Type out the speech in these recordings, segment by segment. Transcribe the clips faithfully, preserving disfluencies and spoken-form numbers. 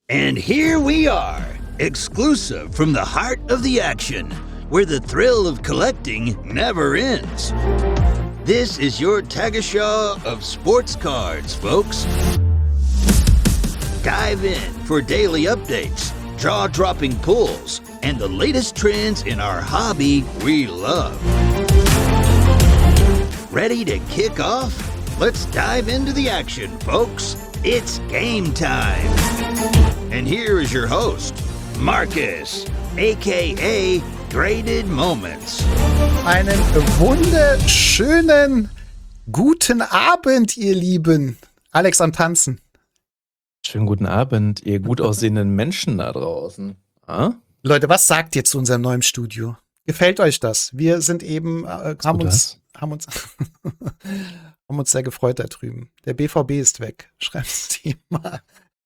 And here we are, exclusive from the heart of the action, where the thrill of collecting never ends. This is your Tagesschau of sports cards, folks. Dive in for daily updates, jaw-dropping pulls, and the latest trends in our hobby we love. Ready to kick off? Let's dive into the action, folks. It's game time. And here is your host, Marcus, aka Graded Moments. Einen wunderschönen guten Abend, ihr Lieben. Alex am Tanzen. Schönen guten Abend, ihr gut aussehenden Menschen da draußen. Ah? Leute, was sagt ihr zu unserem neuen Studio? Gefällt euch das? Wir sind eben, äh, haben, uns, haben, uns, haben uns sehr gefreut da drüben. Der B V B ist weg. Schreibt sie mal.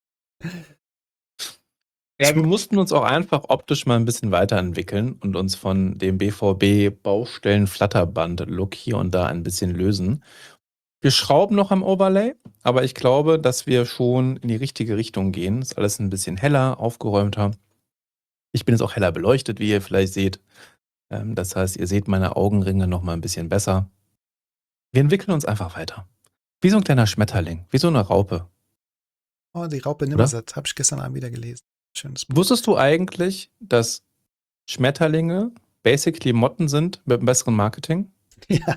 Ja, wir mussten uns auch einfach optisch mal ein bisschen weiterentwickeln und uns von dem B V B-Baustellen-Flatterband-Look hier und da ein bisschen lösen. Wir schrauben noch am Overlay, aber ich glaube, dass wir schon in die richtige Richtung gehen. Ist alles ein bisschen heller, aufgeräumter. Ich bin jetzt auch heller beleuchtet, wie ihr vielleicht seht. Das heißt, ihr seht meine Augenringe noch mal ein bisschen besser. Wir entwickeln uns einfach weiter. Wie so ein kleiner Schmetterling, wie so eine Raupe. Oh, die Raupe Nimmersatt, habe ich gestern Abend wieder gelesen. Schönes Buch. Wusstest du eigentlich, dass Schmetterlinge basically Motten sind mit einem besseren Marketing? Ja,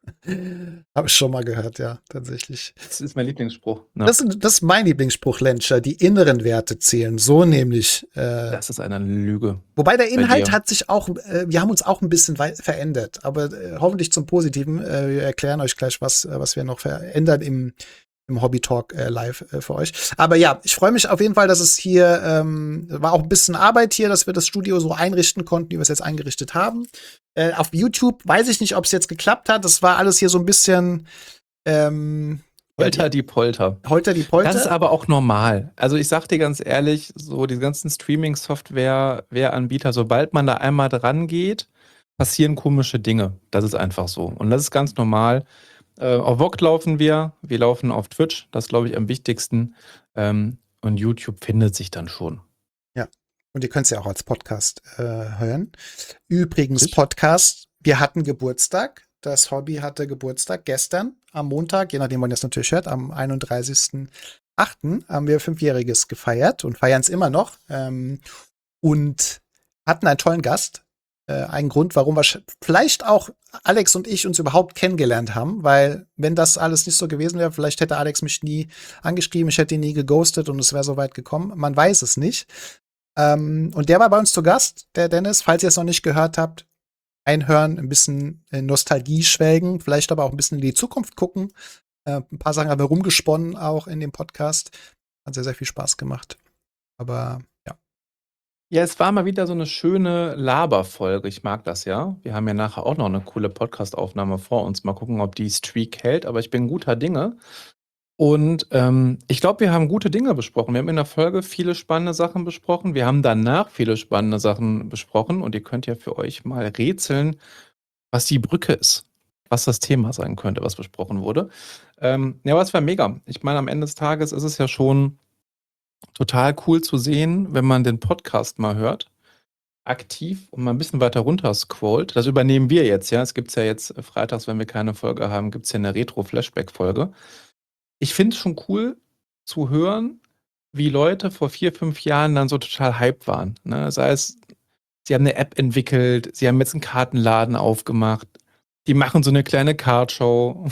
habe ich schon mal gehört, ja, tatsächlich. Das ist mein Lieblingsspruch. Ne? Das, das ist mein Lieblingsspruch, Lenscher. Die inneren Werte zählen. So nämlich. Äh, das ist eine Lüge. Wobei der Inhalt hat sich auch, äh, wir haben uns auch ein bisschen verändert. Aber äh, hoffentlich zum Positiven. Äh, wir erklären euch gleich, was, was wir noch verändern im, im Hobby Talk äh, live äh, für euch. Aber ja, ich freue mich auf jeden Fall, dass es hier, ähm, war auch ein bisschen Arbeit hier, dass wir das Studio so einrichten konnten, wie wir es jetzt eingerichtet haben. Äh, auf YouTube weiß ich nicht, ob es jetzt geklappt hat. Das war alles hier so ein bisschen ähm, Holter die Polter. Holter die Polter. Das ist aber auch normal. Also ich sag dir ganz ehrlich, so die ganzen Streaming-Software-Anbieter, sobald man da einmal dran geht, passieren komische Dinge. Das ist einfach so. Und das ist ganz normal. Äh, auf V O G laufen wir, wir laufen auf Twitch, das ist, glaube ich, am wichtigsten. Ähm, und YouTube findet sich dann schon. Ja, und ihr könnt es ja auch als Podcast äh, hören. Übrigens, Podcast, wir hatten Geburtstag. Das Hobby hatte Geburtstag gestern am Montag, je nachdem, wann ihr es natürlich hört, am einunddreißigsten achten haben wir Fünfjähriges gefeiert und feiern es immer noch. Ähm, und hatten einen tollen Gast. Äh, ein Grund, warum wir vielleicht auch Alex und ich uns überhaupt kennengelernt haben, weil wenn das alles nicht so gewesen wäre, vielleicht hätte Alex mich nie angeschrieben, ich hätte ihn nie geghostet und es wäre so weit gekommen. Man weiß es nicht. Ähm, und der war bei uns zu Gast, der Dennis, falls ihr es noch nicht gehört habt, einhören, ein bisschen in Nostalgie schwelgen, vielleicht aber auch ein bisschen in die Zukunft gucken. Äh, ein paar Sachen haben wir rumgesponnen auch in dem Podcast. Hat sehr, sehr viel Spaß gemacht. Aber ja. Ja, es war mal wieder so eine schöne Laberfolge. Ich mag das ja. Wir haben ja nachher auch noch eine coole Podcast-Aufnahme vor uns. Mal gucken, ob die Streak hält. Aber ich bin guter Dinge. Und ähm, ich glaube, wir haben gute Dinge besprochen. Wir haben in der Folge viele spannende Sachen besprochen. Wir haben danach viele spannende Sachen besprochen. Und ihr könnt ja für euch mal rätseln, was die Brücke ist. Was das Thema sein könnte, was besprochen wurde. Ähm, ja, aber es war mega. Ich meine, am Ende des Tages ist es ja schon total cool zu sehen, wenn man den Podcast mal hört, aktiv und mal ein bisschen weiter runter scrollt. Das übernehmen wir jetzt, ja. Es gibt ja jetzt freitags, wenn wir keine Folge haben, gibt es ja eine Retro-Flashback-Folge. Ich finde es schon cool zu hören, wie Leute vor vier, fünf Jahren dann so total hyped waren. Ne? Sei es, sie haben eine App entwickelt, sie haben jetzt einen Kartenladen aufgemacht, die machen so eine kleine Cardshow.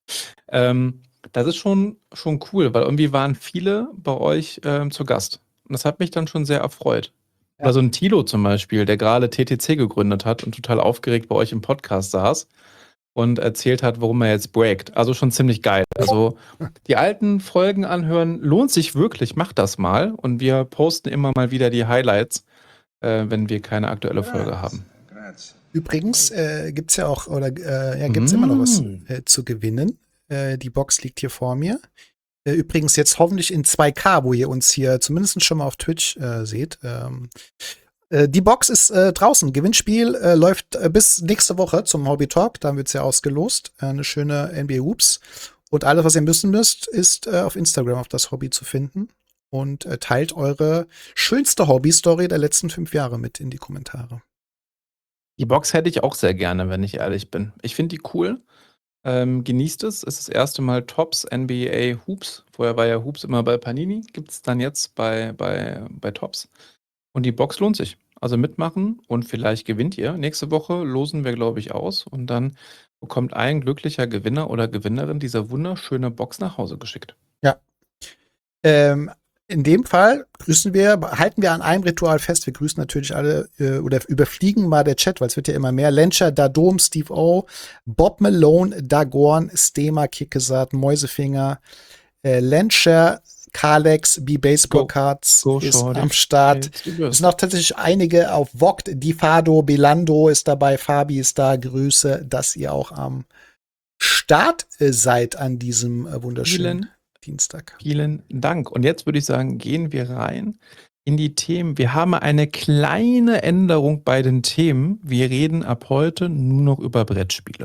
ähm, Das ist schon, schon cool, weil irgendwie waren viele bei euch ähm, zu Gast. Und das hat mich dann schon sehr erfreut. Ja. Oder so ein Tilo zum Beispiel, der gerade T T C gegründet hat und total aufgeregt bei euch im Podcast saß und erzählt hat, warum er jetzt breakt. Also schon ziemlich geil. Also die alten Folgen anhören lohnt sich wirklich, macht das mal. Und wir posten immer mal wieder die Highlights, äh, wenn wir keine aktuelle Folge haben. Übrigens äh, gibt es ja auch, oder äh, ja, gibt es mm. immer noch was äh, zu gewinnen. Die Box liegt hier vor mir. Übrigens jetzt hoffentlich in zwei K, wo ihr uns hier zumindest schon mal auf Twitch äh, seht. Ähm, äh, die Box ist äh, draußen. Gewinnspiel äh, läuft äh, bis nächste Woche zum Hobby Talk. Dann wird es ja ausgelost. Äh, eine schöne N B A Hoops. Und alles, was ihr müssen müsst, ist äh, auf Instagram auf das Hobby zu finden. und äh, teilt eure schönste Hobby-Story der letzten fünf Jahre mit in die Kommentare. Die Box hätte ich auch sehr gerne, wenn ich ehrlich bin. Ich finde die cool. Ähm, genießt es. Es ist das erste Mal Topps N B A Hoops. Vorher war ja Hoops immer bei Panini. Gibt es dann jetzt bei, bei, bei Topps. Und die Box lohnt sich. Also mitmachen und vielleicht gewinnt ihr. Nächste Woche losen wir, glaube ich, aus. Und dann bekommt ein glücklicher Gewinner oder Gewinnerin diese wunderschöne Box nach Hause geschickt. Ja. Ähm, in dem Fall grüßen wir, halten wir an einem Ritual fest. Wir grüßen natürlich alle äh, oder überfliegen mal der Chat, weil es wird ja immer mehr. Lencher, Dadom, Steve O, Bob Malone, Dagorn, Stema, Kickesat, Mäusefinger, äh, Lencher, Kalex, B-Baseball Cards Go ist Shorty. am Start. Es sind auch tatsächlich einige auf Vogt, Difado, Belando ist dabei, Fabi ist da. Grüße, dass ihr auch am Start äh, seid an diesem äh, wunderschönen Vielen, Dienstag. vielen Dank. Und jetzt würde ich sagen, gehen wir rein in die Themen. Wir haben eine kleine Änderung bei den Themen. Wir reden ab heute nur noch über Brettspiele.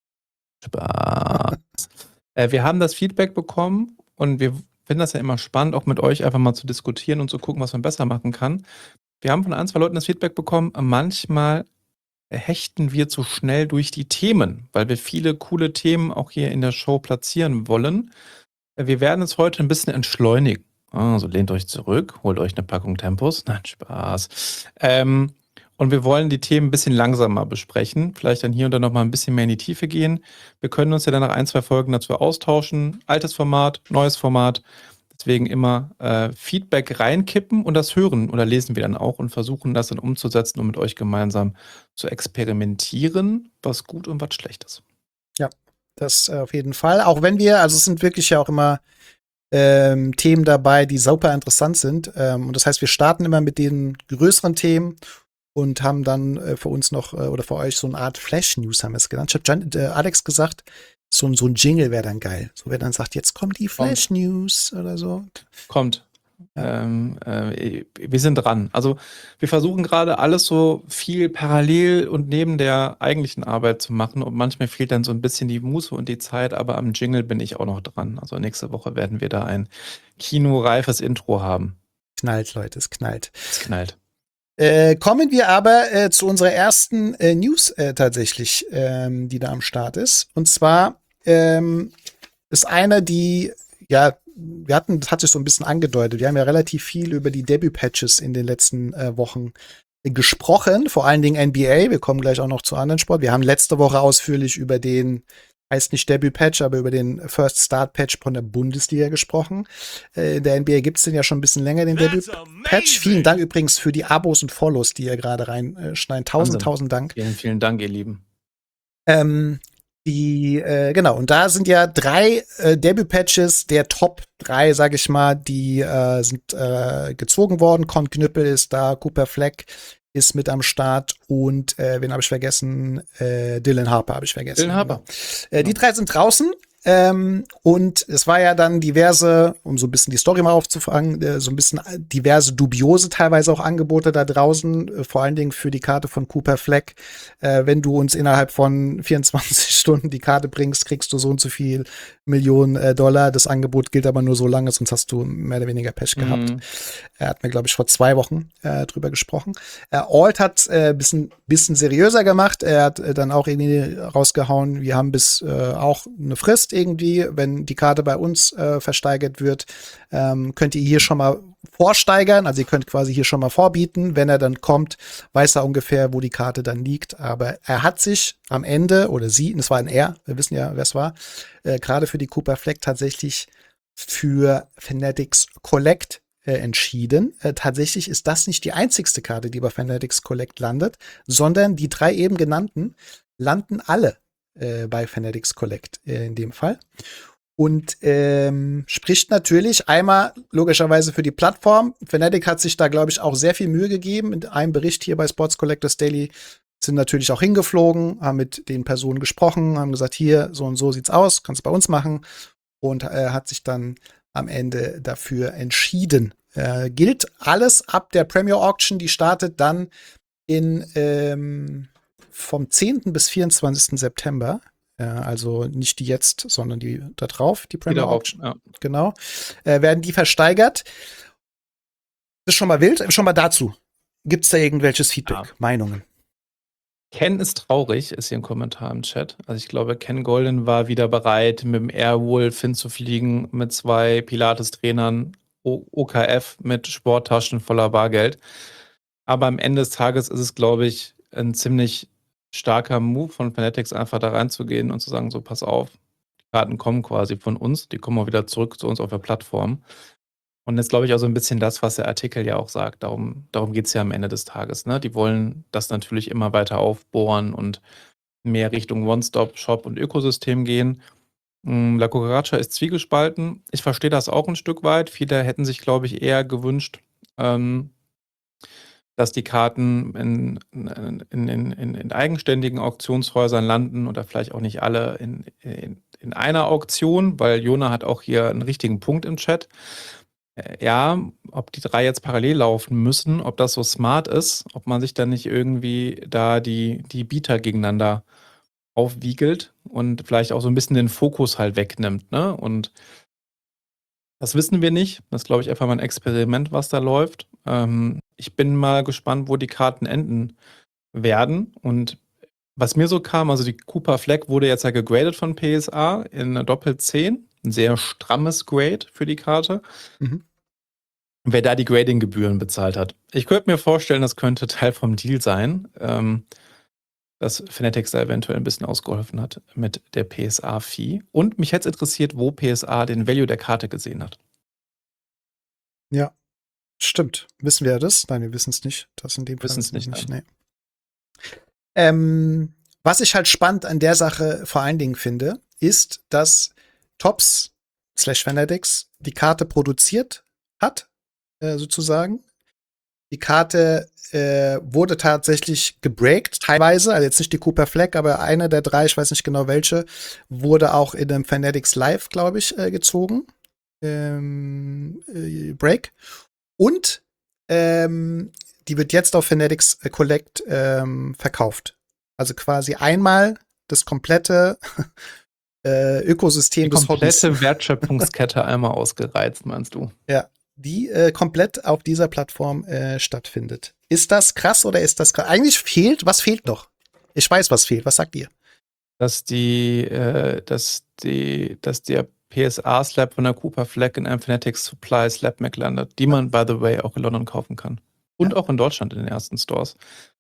Spaß. äh, wir haben das Feedback bekommen und wir finden das ja immer spannend, auch mit euch einfach mal zu diskutieren und zu gucken, was man besser machen kann. Wir haben von ein, zwei Leuten das Feedback bekommen, manchmal hechten wir zu schnell durch die Themen, weil wir viele coole Themen auch hier in der Show platzieren wollen. Wir werden es heute ein bisschen entschleunigen. Also lehnt euch zurück, holt euch eine Packung Tempos. Nein, Spaß. Ähm, und wir wollen die Themen ein bisschen langsamer besprechen. Vielleicht dann hier und da noch mal ein bisschen mehr in die Tiefe gehen. Wir können uns ja dann nach ein, zwei Folgen dazu austauschen. Altes Format, neues Format. Deswegen immer äh, Feedback reinkippen und das hören oder lesen wir dann auch und versuchen das dann umzusetzen und mit euch gemeinsam zu experimentieren, was gut und was schlecht ist. Ja, das äh, auf jeden Fall. Auch wenn wir, also es sind wirklich ja auch immer ähm, Themen dabei, die super interessant sind. Ähm, und das heißt, wir starten immer mit den größeren Themen und haben dann äh, für uns noch äh, oder für euch so eine Art Flash-News, haben wir es genannt. Ich habe äh, Alex gesagt, so, ein- so ein Jingle wäre dann geil. So, wer dann sagt, jetzt kommt die Flash-News oder so. Kommt. Ja. Ähm, äh, wir sind dran. Also wir versuchen gerade alles so viel parallel und neben der eigentlichen Arbeit zu machen und manchmal fehlt dann so ein bisschen die Muße und die Zeit, aber am Jingle bin ich auch noch dran. Also nächste Woche werden wir da ein kinoreifes Intro haben. Knallt, Leute, es knallt. Es knallt. Äh, kommen wir aber äh, zu unserer ersten äh, News äh, tatsächlich, ähm, die da am Start ist. Und zwar ähm, ist eine, die, ja, wir hatten, das hat sich so ein bisschen angedeutet. Wir haben ja relativ viel über die Debüt-Patches in den letzten äh, Wochen äh, gesprochen, vor allen Dingen N B A. Wir kommen gleich auch noch zu anderen Sport. Wir haben letzte Woche ausführlich über den, heißt nicht Debüt-Patch, aber über den First Start-Patch von der Bundesliga gesprochen. Äh, in der N B A gibt's den ja schon ein bisschen länger, den Debüt-Patch. Vielen Dank übrigens für die Abos und Follows, die ihr gerade reinschneiden. Tausend, Wahnsinn. tausend Dank. Vielen, vielen Dank, ihr Lieben. Ähm, die, äh, genau, und da sind ja drei äh, Debüt-Patches der Top drei, sag ich mal, die äh, sind äh, gezogen worden. Con Knüppel ist da, Cooper Fleck ist mit am Start und äh, wen habe ich vergessen? Äh, Dylan Harper habe ich vergessen. Dylan Harper. Genau. Äh, die drei sind draußen. Ähm, und es war ja dann diverse, um so ein bisschen die Story mal aufzufangen, äh, so ein bisschen diverse dubiose teilweise auch Angebote da draußen, äh, vor allen Dingen für die Karte von Cooper Fleck. Äh, wenn du uns innerhalb von vierundzwanzig Stunden die Karte bringst, kriegst du so und so viel Millionen äh, Dollar. Das Angebot gilt aber nur so lange, sonst hast du mehr oder weniger Pech gehabt. Mhm. Er hat mir, glaube ich, vor zwei Wochen äh, drüber gesprochen. Äh, Alt hat äh, bisschen, bisschen seriöser gemacht. Er hat äh, dann auch irgendwie rausgehauen, wir haben bis äh, auch eine Frist irgendwie, wenn die Karte bei uns äh, versteigert wird, ähm, könnt ihr hier schon mal vorsteigern. Also ihr könnt quasi hier schon mal vorbieten. Wenn er dann kommt, weiß er ungefähr, wo die Karte dann liegt. Aber er hat sich am Ende, oder sie, und es war ein Er, wir wissen ja, wer es war, äh, gerade für die Cooper Fleck tatsächlich für Fanatics Collect äh, entschieden. Äh, tatsächlich ist das nicht die einzigste Karte, die bei Fanatics Collect landet, sondern die drei eben genannten landen alle äh, bei Fanatics Collect äh, in dem Fall. Und ähm, spricht natürlich einmal logischerweise für die Plattform. Fnatic hat sich da, glaube ich, auch sehr viel Mühe gegeben. In einem Bericht hier bei Sports Collectors Daily sind natürlich auch hingeflogen, haben mit den Personen gesprochen, haben gesagt, hier, so und so sieht's aus, kannst du bei uns machen. Und äh, hat sich dann am Ende dafür entschieden. Äh, gilt alles ab der Premier Auction, die startet dann in ähm, vom zehnten bis vierundzwanzigsten September. Äh, also nicht die jetzt, sondern die da drauf, die Premier Wieder auf, Auction. ja. Genau. Äh, werden die versteigert. Das ist schon mal wild, schon mal dazu. Gibt es da irgendwelches Feedback, Ja. Meinungen? Ken ist traurig, ist hier ein Kommentar im Chat. Also ich glaube, Ken Golden war wieder bereit, mit dem Airwolf hinzufliegen, mit zwei Pilates-Trainern, O- OKF mit Sporttaschen voller Bargeld. Aber am Ende des Tages ist es, glaube ich, ein ziemlich starker Move von Fanatics, einfach da reinzugehen und zu sagen, so pass auf, die Karten kommen quasi von uns, die kommen auch wieder zurück zu uns auf der Plattform. Und jetzt glaube ich auch so ein bisschen das, was der Artikel ja auch sagt. Darum, darum geht es ja am Ende des Tages. Ne? Die wollen das natürlich immer weiter aufbohren und mehr Richtung One-Stop-Shop und Ökosystem gehen. Mm, La Cucaracha ist zwiegespalten. Ich verstehe das auch ein Stück weit. Viele hätten sich, glaube ich, eher gewünscht, ähm, dass die Karten in, in, in, in, in eigenständigen Auktionshäusern landen oder vielleicht auch nicht alle in, in, in einer Auktion, weil Jona hat auch hier einen richtigen Punkt im Chat. Äh, Ja, ob die drei jetzt parallel laufen müssen, ob das so smart ist, ob man sich dann nicht irgendwie da die, die Bieter gegeneinander aufwiegelt und vielleicht auch so ein bisschen den Fokus halt wegnimmt, ne? Und das wissen wir nicht. Das ist, glaube ich, einfach mal ein Experiment, was da läuft. Ähm, ich bin mal gespannt, wo die Karten enden werden. Und was mir so kam, also die Cooper Flag wurde jetzt ja gegradet von P S A in einer Doppel zehn. Ein sehr strammes Grade für die Karte. Mhm. Wer da die Grading-Gebühren bezahlt hat. Ich könnte mir vorstellen, das könnte Teil vom Deal sein, ähm, dass Fanatics da eventuell ein bisschen ausgeholfen hat mit der P S A-Fee. Und mich hätte es interessiert, wo P S A den Value der Karte gesehen hat. Ja, stimmt. Wissen wir das? Nein, wir wissen es nicht. Das in dem Fall Wissen's wissen wir nicht, Nee. Ähm, was ich halt spannend an der Sache vor allen Dingen finde, ist, dass Tops slash Fanatics die Karte produziert hat, äh, sozusagen. Die Karte äh, wurde tatsächlich gebreakt, teilweise, also jetzt nicht die Cooper Flag, aber eine der drei, ich weiß nicht genau welche, wurde auch in einem Fanatics Live, glaube ich, äh, gezogen. Ähm, äh, Break. Und ähm, die wird jetzt auf Fanatics Collect ähm, verkauft. Also quasi einmal das komplette äh, Ökosystem Die des Hobbys. komplette Wertschöpfungskette einmal ausgereizt, meinst du? Ja, die äh, komplett auf dieser Plattform äh, stattfindet. Ist das krass oder ist das krass? Eigentlich fehlt, was fehlt noch? Ich weiß, was fehlt. Was sagt ihr? Dass die, äh, dass die, dass der P S A-Slab von der Cooper Flag in einem Fanatics Supply Slab Mac landet, die man, by the way, auch in London kaufen kann. Und Ja. auch in Deutschland in den ersten Stores.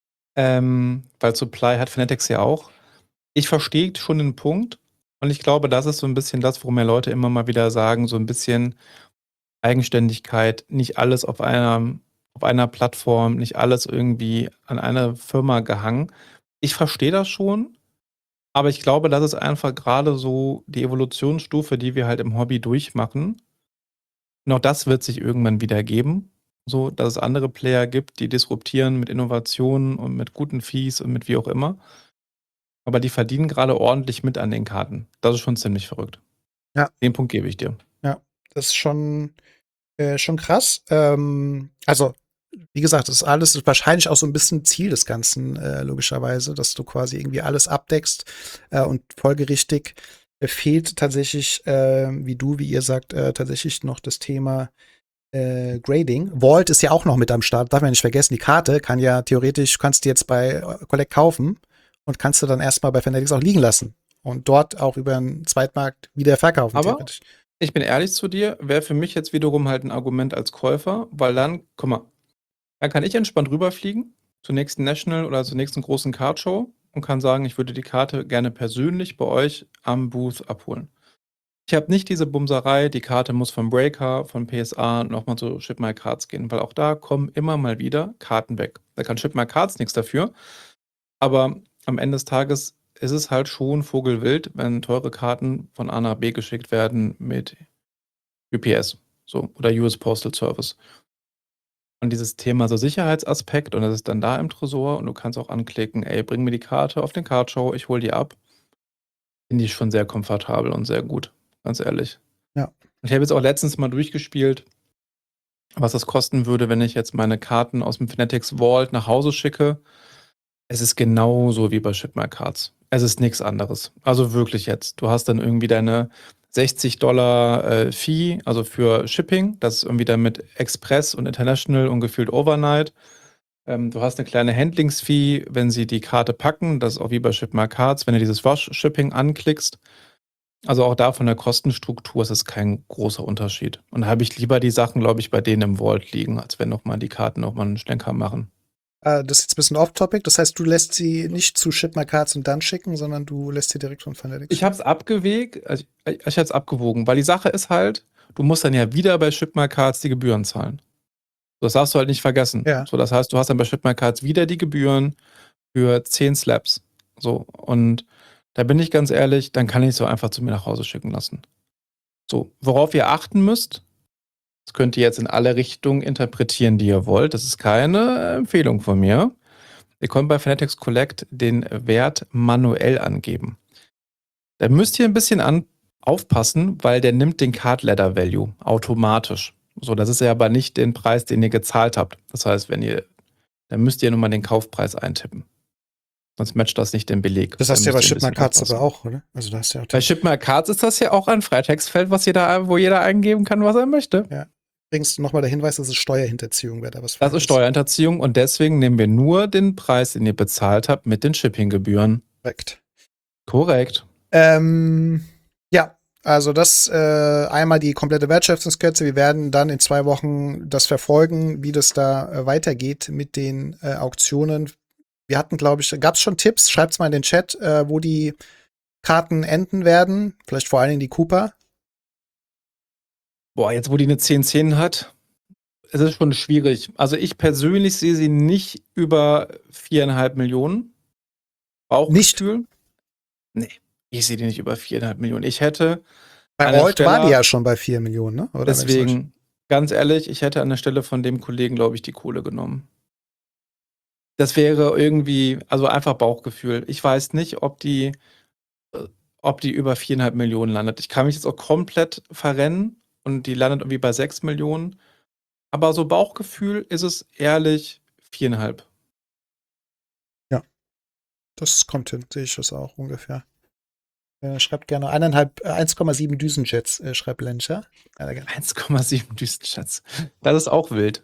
Ähm, weil Supply hat Fanatics ja auch. Ich verstehe schon den Punkt und ich glaube, das ist so ein bisschen das, worum ja Leute immer mal wieder sagen, so ein bisschen Eigenständigkeit, nicht alles auf einer, auf einer Plattform, nicht alles irgendwie an eine Firma gehangen. Ich verstehe das schon, aber ich glaube, das ist einfach gerade so die Evolutionsstufe, die wir halt im Hobby durchmachen. Und auch das wird sich irgendwann wieder geben, so dass es andere Player gibt, die disruptieren mit Innovationen und mit guten Fees und mit wie auch immer. Aber die verdienen gerade ordentlich mit an den Karten. Das ist schon ziemlich verrückt. Ja. Den Punkt gebe ich dir. Ja, das ist schon, äh, schon krass. Ähm, also, wie gesagt, das ist alles ist wahrscheinlich auch so ein bisschen Ziel des Ganzen, äh, logischerweise, dass du quasi irgendwie alles abdeckst äh, und folgerichtig äh, fehlt tatsächlich, äh, wie du, wie ihr sagt, äh, tatsächlich noch das Thema äh, Grading. Vault ist ja auch noch mit am Start, darf man nicht vergessen. Die Karte kann ja theoretisch, kannst du jetzt bei äh, Collect kaufen und kannst du dann erstmal bei Fanatics auch liegen lassen und dort auch über einen Zweitmarkt wieder verkaufen, Aber theoretisch. ich bin ehrlich zu dir, wäre für mich jetzt wiederum halt ein Argument als Käufer, weil dann, guck mal, dann kann ich entspannt rüberfliegen zur nächsten National oder zur nächsten großen Cardshow und kann sagen, ich würde die Karte gerne persönlich bei euch am Booth abholen. Ich habe nicht diese Bumserei, die Karte muss vom Breaker, von P S A nochmal zu Ship My Cards gehen, weil auch da kommen immer mal wieder Karten weg. Da kann Ship My Cards nichts dafür, aber am Ende des Tages ist es halt schon vogelwild, wenn teure Karten von A nach B geschickt werden mit U P S so, oder U S Postal Service. Und dieses Thema so Sicherheitsaspekt und das ist dann da im Tresor und du kannst auch anklicken, ey, bring mir die Karte auf den Cardshow, ich hole die ab. Finde ich schon sehr komfortabel und sehr gut, ganz ehrlich. Ja. Ich habe jetzt auch letztens mal durchgespielt, was das kosten würde, wenn ich jetzt meine Karten aus dem Fanatics Vault nach Hause schicke. Es ist genauso wie bei Ship My Cards. Es ist nichts anderes. Also wirklich jetzt. Du hast dann irgendwie deine sechzig Dollar äh, Fee, also für Shipping. Das ist irgendwie dann mit Express und International und gefühlt Overnight. Ähm, du hast eine kleine Handlingsfee, wenn sie die Karte packen. Das ist auch wie bei Ship My Cards, wenn du dieses Rush-Shipping anklickst. Also auch da von der Kostenstruktur ist es kein großer Unterschied. Und da habe ich lieber die Sachen, glaube ich, bei denen im Vault liegen, als wenn nochmal die Karten nochmal einen Schlenker machen. Äh, das ist jetzt ein bisschen off-topic. Das heißt, du lässt sie nicht zu Ship My Cards und dann schicken, sondern du lässt sie direkt von Fanatics. Ich habe es abgewegt, also ich, ich habe es abgewogen, weil die Sache ist halt, du musst dann ja wieder bei Ship My Cards die Gebühren zahlen. Das darfst du halt nicht vergessen. Ja. So, das heißt, du hast dann bei Ship My Cards wieder die Gebühren für zehn Slaps. So, und da bin ich ganz ehrlich, dann kann ich es so einfach zu mir nach Hause schicken lassen. So, worauf ihr achten müsst, das könnt ihr jetzt in alle Richtungen interpretieren, die ihr wollt. Das ist keine Empfehlung von mir. Ihr könnt bei Fanatics Collect den Wert manuell angeben. Da müsst ihr ein bisschen an, aufpassen, weil der nimmt den Card Ladder Value automatisch. So, das ist ja aber nicht den Preis, den ihr gezahlt habt. Das heißt, wenn ihr, dann müsst ihr nur mal den Kaufpreis eintippen. Sonst matcht das nicht den Beleg. Das hast du ja bei Ship My Cards aber auch, oder? Also da hast du ja auch bei Ship My Cards ist das ja auch ein Freitextfeld, was jeder, wo jeder eingeben kann, was er möchte. Ja. Übrigens nochmal der Hinweis, das ist Steuerhinterziehung, wer da was Das ist Steuerhinterziehung und deswegen nehmen wir nur den Preis, den ihr bezahlt habt, mit den Shippinggebühren. Korrekt. Korrekt. Ähm, ja, also das äh, einmal die komplette Wertschöpfungskette. Wir werden dann in zwei Wochen das verfolgen, wie das da äh, weitergeht mit den äh, Auktionen. Wir hatten, glaube ich, gab es schon Tipps? Schreibt's mal in den Chat, äh, wo die Karten enden werden. Vielleicht vor allen Dingen die Cooper. Boah, jetzt wo die eine zehn zehn hat, es ist schon schwierig. Also ich persönlich sehe sie nicht über viereinhalb Millionen. Bauchgefühl? Nee, ich sehe die nicht über viereinhalb Millionen. Ich hätte Bei Alt war die ja schon bei vier Millionen, ne? Oder deswegen, ganz ehrlich, ich hätte an der Stelle von dem Kollegen, glaube ich, die Kohle genommen. Das wäre irgendwie, also einfach Bauchgefühl. Ich weiß nicht, ob die, ob die über viereinhalb Millionen landet. Ich kann mich jetzt auch komplett verrennen und die landet irgendwie bei sechs Millionen. Aber so Bauchgefühl ist es ehrlich viereinhalb. Ja, das kommt hin, sehe ich das auch ungefähr. Äh, schreibt gerne eineinhalb, äh, eins Komma sieben Düsenjets, äh, schreibt Lencher. eins Komma sieben Düsenjets. Das ist auch wild.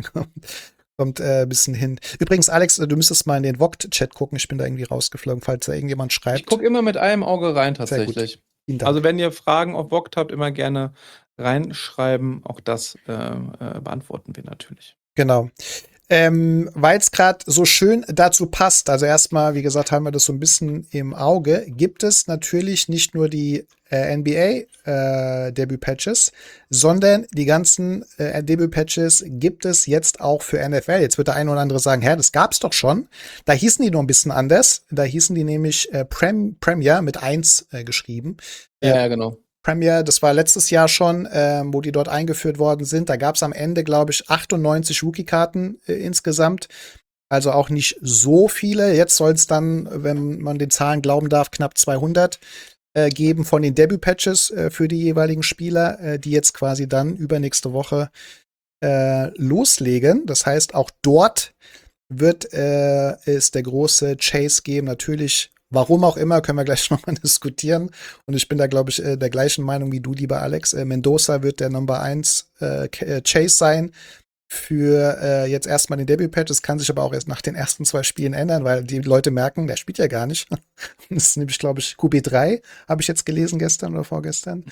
Kommt äh, ein bisschen hin. Übrigens, Alex, du müsstest mal in den Vogt-Chat gucken. Ich bin da irgendwie rausgeflogen, falls da irgendjemand schreibt. Ich gucke immer mit einem Auge rein, tatsächlich. Also, wenn ihr Fragen auf Vogt habt, immer gerne reinschreiben. Auch das äh, äh, beantworten wir natürlich. Genau. Ähm, weil es gerade so schön dazu passt, also erstmal, wie gesagt, haben wir das so ein bisschen im Auge, gibt es natürlich nicht nur die äh, N B A-Debüt-Patches, äh, sondern die ganzen äh, Debüt-Patches gibt es jetzt auch für N F L. Jetzt wird der eine oder andere sagen, hä, das gab's doch schon. Da hießen die nur ein bisschen anders. Da hießen die nämlich äh, Prem Premier mit eins äh, geschrieben. Ja, ja, genau. Premier, das war letztes Jahr schon, ähm, wo die dort eingeführt worden sind. Da gab es am Ende, glaube ich, achtundneunzig Rookie-Karten äh, insgesamt. Also auch nicht so viele. Jetzt soll es dann, wenn man den Zahlen glauben darf, knapp zweihundert äh, geben von den Debut-Patches äh, für die jeweiligen Spieler, äh, die jetzt quasi dann übernächste Woche äh, loslegen. Das heißt, auch dort wird äh, es der große Chase geben. Natürlich, warum auch immer, können wir gleich nochmal diskutieren. Und ich bin da, glaube ich, äh, der gleichen Meinung wie du, lieber Alex. Äh, Mendoza wird der Number eins äh, Chase sein für äh, jetzt erstmal den Debüt-Patch. Das kann sich aber auch erst nach den ersten zwei Spielen ändern, weil die Leute merken, der spielt ja gar nicht. Das ist nämlich, glaube ich, Q B drei, habe ich jetzt gelesen gestern oder vorgestern.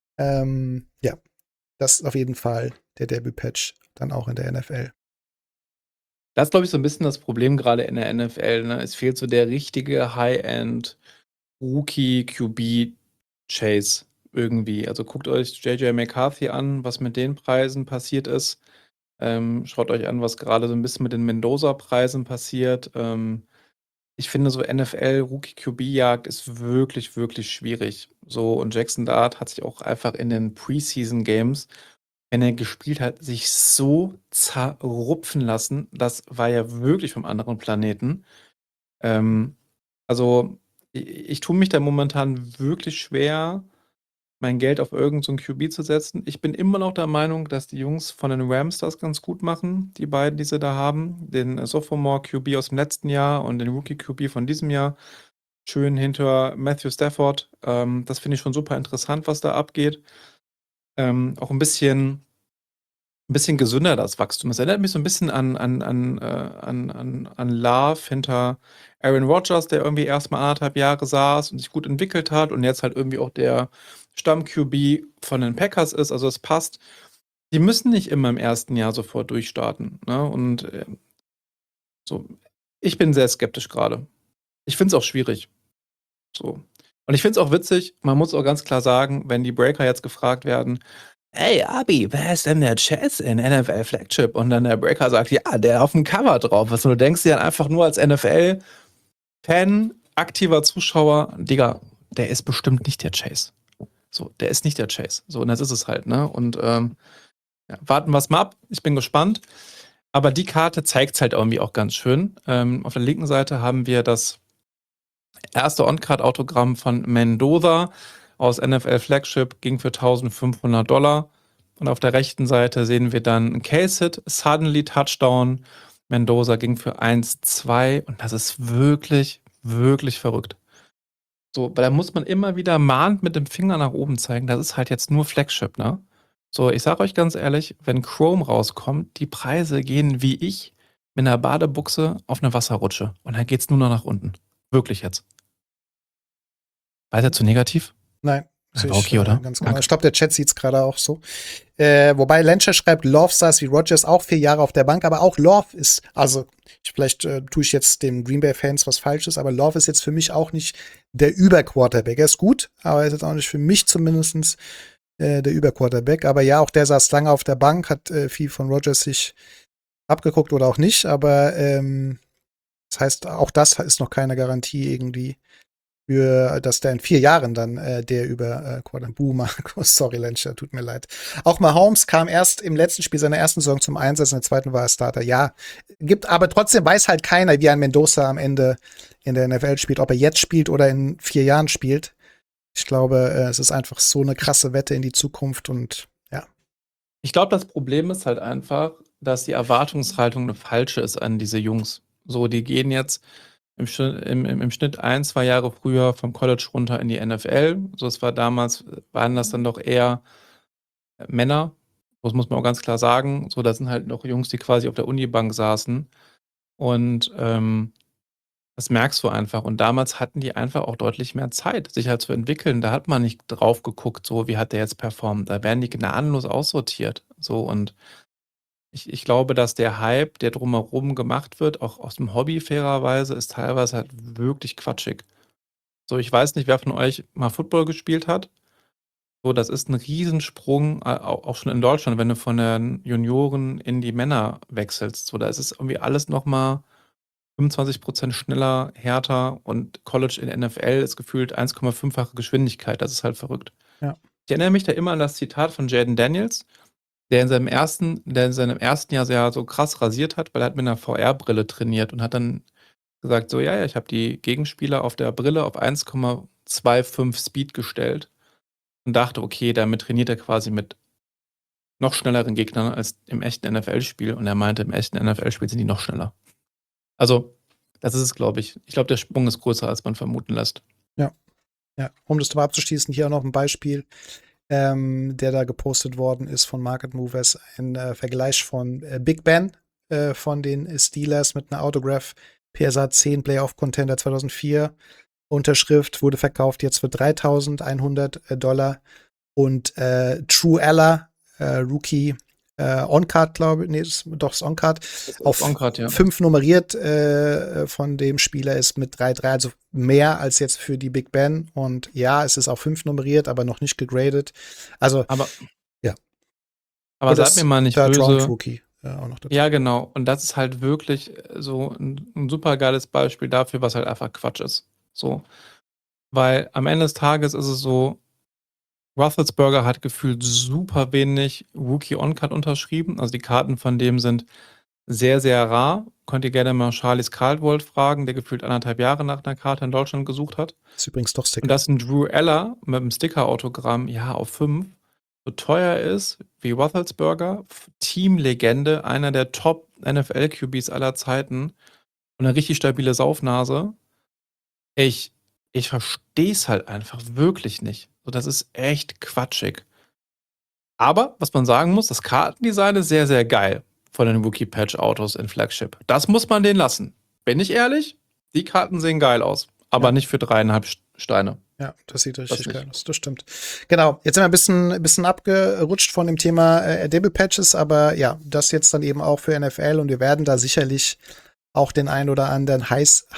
Ähm, ja, das ist auf jeden Fall der Debüt-Patch dann auch in der N F L. Das ist, glaube ich, so ein bisschen das Problem gerade in der N F L. Ne? Es fehlt so der richtige High-End Rookie-Q B-Chase irgendwie. Also guckt euch J J McCarthy an, was mit den Preisen passiert ist. Ähm, schaut euch an, was gerade so ein bisschen mit den Mendoza-Preisen passiert. Ähm, ich finde, so N F L-Rookie-Q B-Jagd ist wirklich, wirklich schwierig. So, und Jackson Dart hat sich auch einfach in den Preseason-Games, wenn er gespielt hat, sich so zerrupfen lassen. Das war ja wirklich vom anderen Planeten. Ähm, also, ich, ich tue mich da momentan wirklich schwer, mein Geld auf irgend so 'n Q B zu setzen. Ich bin immer noch der Meinung, dass die Jungs von den Rams das ganz gut machen, die beiden, die sie da haben. Den Sophomore Q B aus dem letzten Jahr und den Rookie Q B von diesem Jahr. schön hinter Matthew Stafford. Ähm, das finde ich schon super interessant, was da abgeht. Ähm, auch ein bisschen, ein bisschen gesünder, das Wachstum. Es erinnert mich so ein bisschen an, an, an, äh, an, an, an Love hinter Aaron Rodgers, der irgendwie erstmal anderthalb Jahre saß und sich gut entwickelt hat und jetzt halt irgendwie auch der Stamm-Q B von den Packers ist. Also es passt. Die müssen nicht immer im ersten Jahr sofort durchstarten. Ne? Und äh, so, ich bin sehr skeptisch gerade. Ich finde es auch schwierig. So. Und ich finde es auch witzig, man muss auch ganz klar sagen, wenn die Breaker jetzt gefragt werden, hey Abi, wer ist denn der Chess in N F L Flagship? Und dann der Breaker sagt, ja, der auf dem Cover drauf ist. Und du denkst dir dann einfach nur als N F L-Fan, aktiver Zuschauer, Digga, der ist bestimmt nicht der Chase. So, der ist nicht der Chase. So, und das ist es halt, ne? Und ähm, ja, warten wir es mal ab. Ich bin gespannt. Aber die Karte zeigt es halt irgendwie auch ganz schön. Ähm, auf der linken Seite haben wir das erste On-Card-Autogramm von Mendoza aus N F L Flagship, ging für eintausendfünfhundert Dollar. Und auf der rechten Seite sehen wir dann ein Case-Hit, Suddenly Touchdown. Mendoza ging für eins Komma zwei und das ist wirklich, wirklich verrückt. So, weil da muss man immer wieder mahnend mit dem Finger nach oben zeigen, das ist halt jetzt nur Flagship, ne? So, ich sag euch ganz ehrlich, wenn Chrome rauskommt, die Preise gehen wie ich mit einer Badebuchse auf eine Wasserrutsche und dann geht's nur noch nach unten. Wirklich jetzt. Weiter zu negativ? Nein, Ah, sehe war ich okay, äh, oder? ganz genau. Danke. Ich glaube, der Chat sieht es gerade auch so. Äh, wobei Lencher schreibt, Love saß wie Rodgers auch vier Jahre auf der Bank, aber auch Love ist, also ich, vielleicht äh, tue ich jetzt den Green Bay-Fans was Falsches, aber Love ist jetzt für mich auch nicht der Überquarterback. Er ist gut, aber er ist jetzt auch nicht für mich zumindest äh, der Überquarterback. Aber ja, auch der saß lange auf der Bank, hat äh, viel von Rodgers sich abgeguckt oder auch nicht, aber ähm, das heißt, auch das ist noch keine Garantie irgendwie für, dass der in vier Jahren dann äh, der über äh, Quarter Boo Markus, sorry Lencher, tut mir leid. Auch Mahomes kam erst im letzten Spiel seiner ersten Saison zum Einsatz, in der zweiten war er Starter. Ja, gibt, aber trotzdem weiß halt keiner, wie ein Mendoza am Ende in der N F L spielt, ob er jetzt spielt oder in vier Jahren spielt. Ich glaube, äh, es ist einfach so eine krasse Wette in die Zukunft und ja. Ich glaube, das Problem ist halt einfach, dass die Erwartungshaltung eine falsche ist an diese Jungs. So, die gehen jetzt im, Schnitt- im, im, im Schnitt ein, zwei Jahre früher vom College runter in die N F L. So, es war damals, waren das dann doch eher äh, Männer. Das muss man auch ganz klar sagen. So, das sind halt noch Jungs, die quasi auf der Unibank saßen. Und ähm, das merkst du einfach. Und damals hatten die einfach auch deutlich mehr Zeit, sich halt zu entwickeln. Da hat man nicht drauf geguckt, so wie hat der jetzt performt. Da werden die gnadenlos aussortiert. So, und ich, ich glaube, dass der Hype, der drumherum gemacht wird, auch aus dem Hobby fairerweise, ist teilweise halt wirklich quatschig. So, ich weiß nicht, wer von euch mal Football gespielt hat. So, das ist ein Riesensprung, äh, au- auch schon in Deutschland, wenn du von den Junioren in die Männer wechselst. So, da ist es irgendwie alles nochmal fünfundzwanzig Prozent schneller, härter und College in N F L ist gefühlt eins Komma fünffache Geschwindigkeit. Das ist halt verrückt. Ja. Ich erinnere mich da immer an das Zitat von Jaden Daniels, der in seinem ersten, der in seinem ersten Jahr sehr so krass rasiert hat, weil er hat mit einer V R-Brille trainiert und hat dann gesagt, so, ja, ja, ich habe die Gegenspieler auf der Brille auf eins Komma fünfundzwanzig Speed gestellt und dachte, okay, damit trainiert er quasi mit noch schnelleren Gegnern als im echten N F L-Spiel. Und er meinte, im echten N F L-Spiel sind die noch schneller. Also, das ist es, glaube ich. Ich glaube, der Sprung ist größer, als man vermuten lässt. Ja. Ja, um das mal abzuschließen, hier auch noch ein Beispiel, ähm, der da gepostet worden ist von Market Movers, ein äh, Vergleich von äh, Big Ben äh, von den Steelers mit einer Autograph P S A zehn Playoff Contender zweitausendvier. Unterschrift wurde verkauft jetzt für dreitausendeinhundert Dollar und äh, True Ella, äh, Rookie, äh, On-Card, glaube ich, nee, das, doch, das On-Card, auf On-Card, ja. fünf nummeriert äh, von dem Spieler ist mit drei drei, also mehr als jetzt für die Big Ben. Und ja, es ist auf fünf nummeriert, aber noch nicht gegradet. Also, Aber, ja. aber Und seid das mir mal nicht Third Round böse. Rookie äh, auch noch dazu. Ja, genau. Und das ist halt wirklich so ein, ein super geiles Beispiel dafür, was halt einfach Quatsch ist. So. Weil am Ende des Tages ist es so, Roethlisberger hat gefühlt super wenig Rookie On-Card unterschrieben. Also die Karten von dem sind sehr, sehr rar. Könnt ihr gerne mal Charlies Caldwell fragen, der gefühlt anderthalb Jahre nach einer Karte in Deutschland gesucht hat. Das ist übrigens doch Sticker. Und dass ein Drew Eller mit einem Sticker-Autogramm, ja, auf fünf, so teuer ist wie Roethlisberger, Teamlegende, einer der Top-N F L-Q Bs aller Zeiten und eine richtig stabile Saufnase. Ich Ich verstehe es halt einfach wirklich nicht. So, das ist echt quatschig. Aber, was man sagen muss, das Kartendesign ist sehr, sehr geil von den Wookie-Patch-Autos in Flagship. Das muss man denen lassen. Bin ich ehrlich? Die Karten sehen geil aus. Aber Ja. nicht für dreieinhalb St- Steine. Ja, das sieht Das richtig nicht. geil aus, das stimmt. Genau, jetzt sind wir ein bisschen, ein bisschen abgerutscht von dem Thema äh, Devil Patches, aber ja, das jetzt dann eben auch für N F L und wir werden da sicherlich auch den ein oder anderen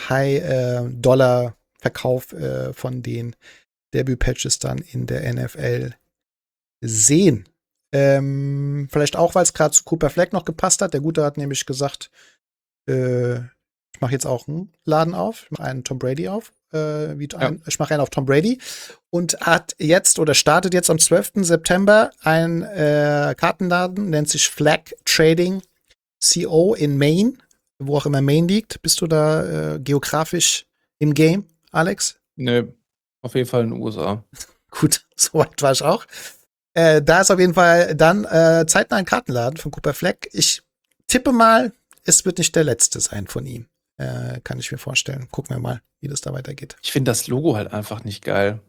High-Dollar-Verkauf äh, von den Debut-Patches dann in der N F L sehen. Ähm, vielleicht auch, weil es gerade zu Cooper Fleck noch gepasst hat. Der Gute hat nämlich gesagt, äh, ich mache jetzt auch einen Laden auf, ich mache einen Tom Brady auf. Äh, wie ein, ja. Ich mache einen auf Tom Brady und hat jetzt oder startet jetzt am zwölften September ein äh, Kartenladen, nennt sich Flag Trading C O in Maine, wo auch immer Maine liegt. Bist du da äh, geografisch im Game, Alex? Nö, auf jeden Fall in den U S A. Gut, soweit war ich auch. Äh, da ist auf jeden Fall dann äh, zeitnah ein Kartenladen von Cooper Fleck. Ich tippe mal, es wird nicht der letzte sein von ihm. Äh, kann ich mir vorstellen. Gucken wir mal, wie das da weitergeht. Ich finde das Logo halt einfach nicht geil.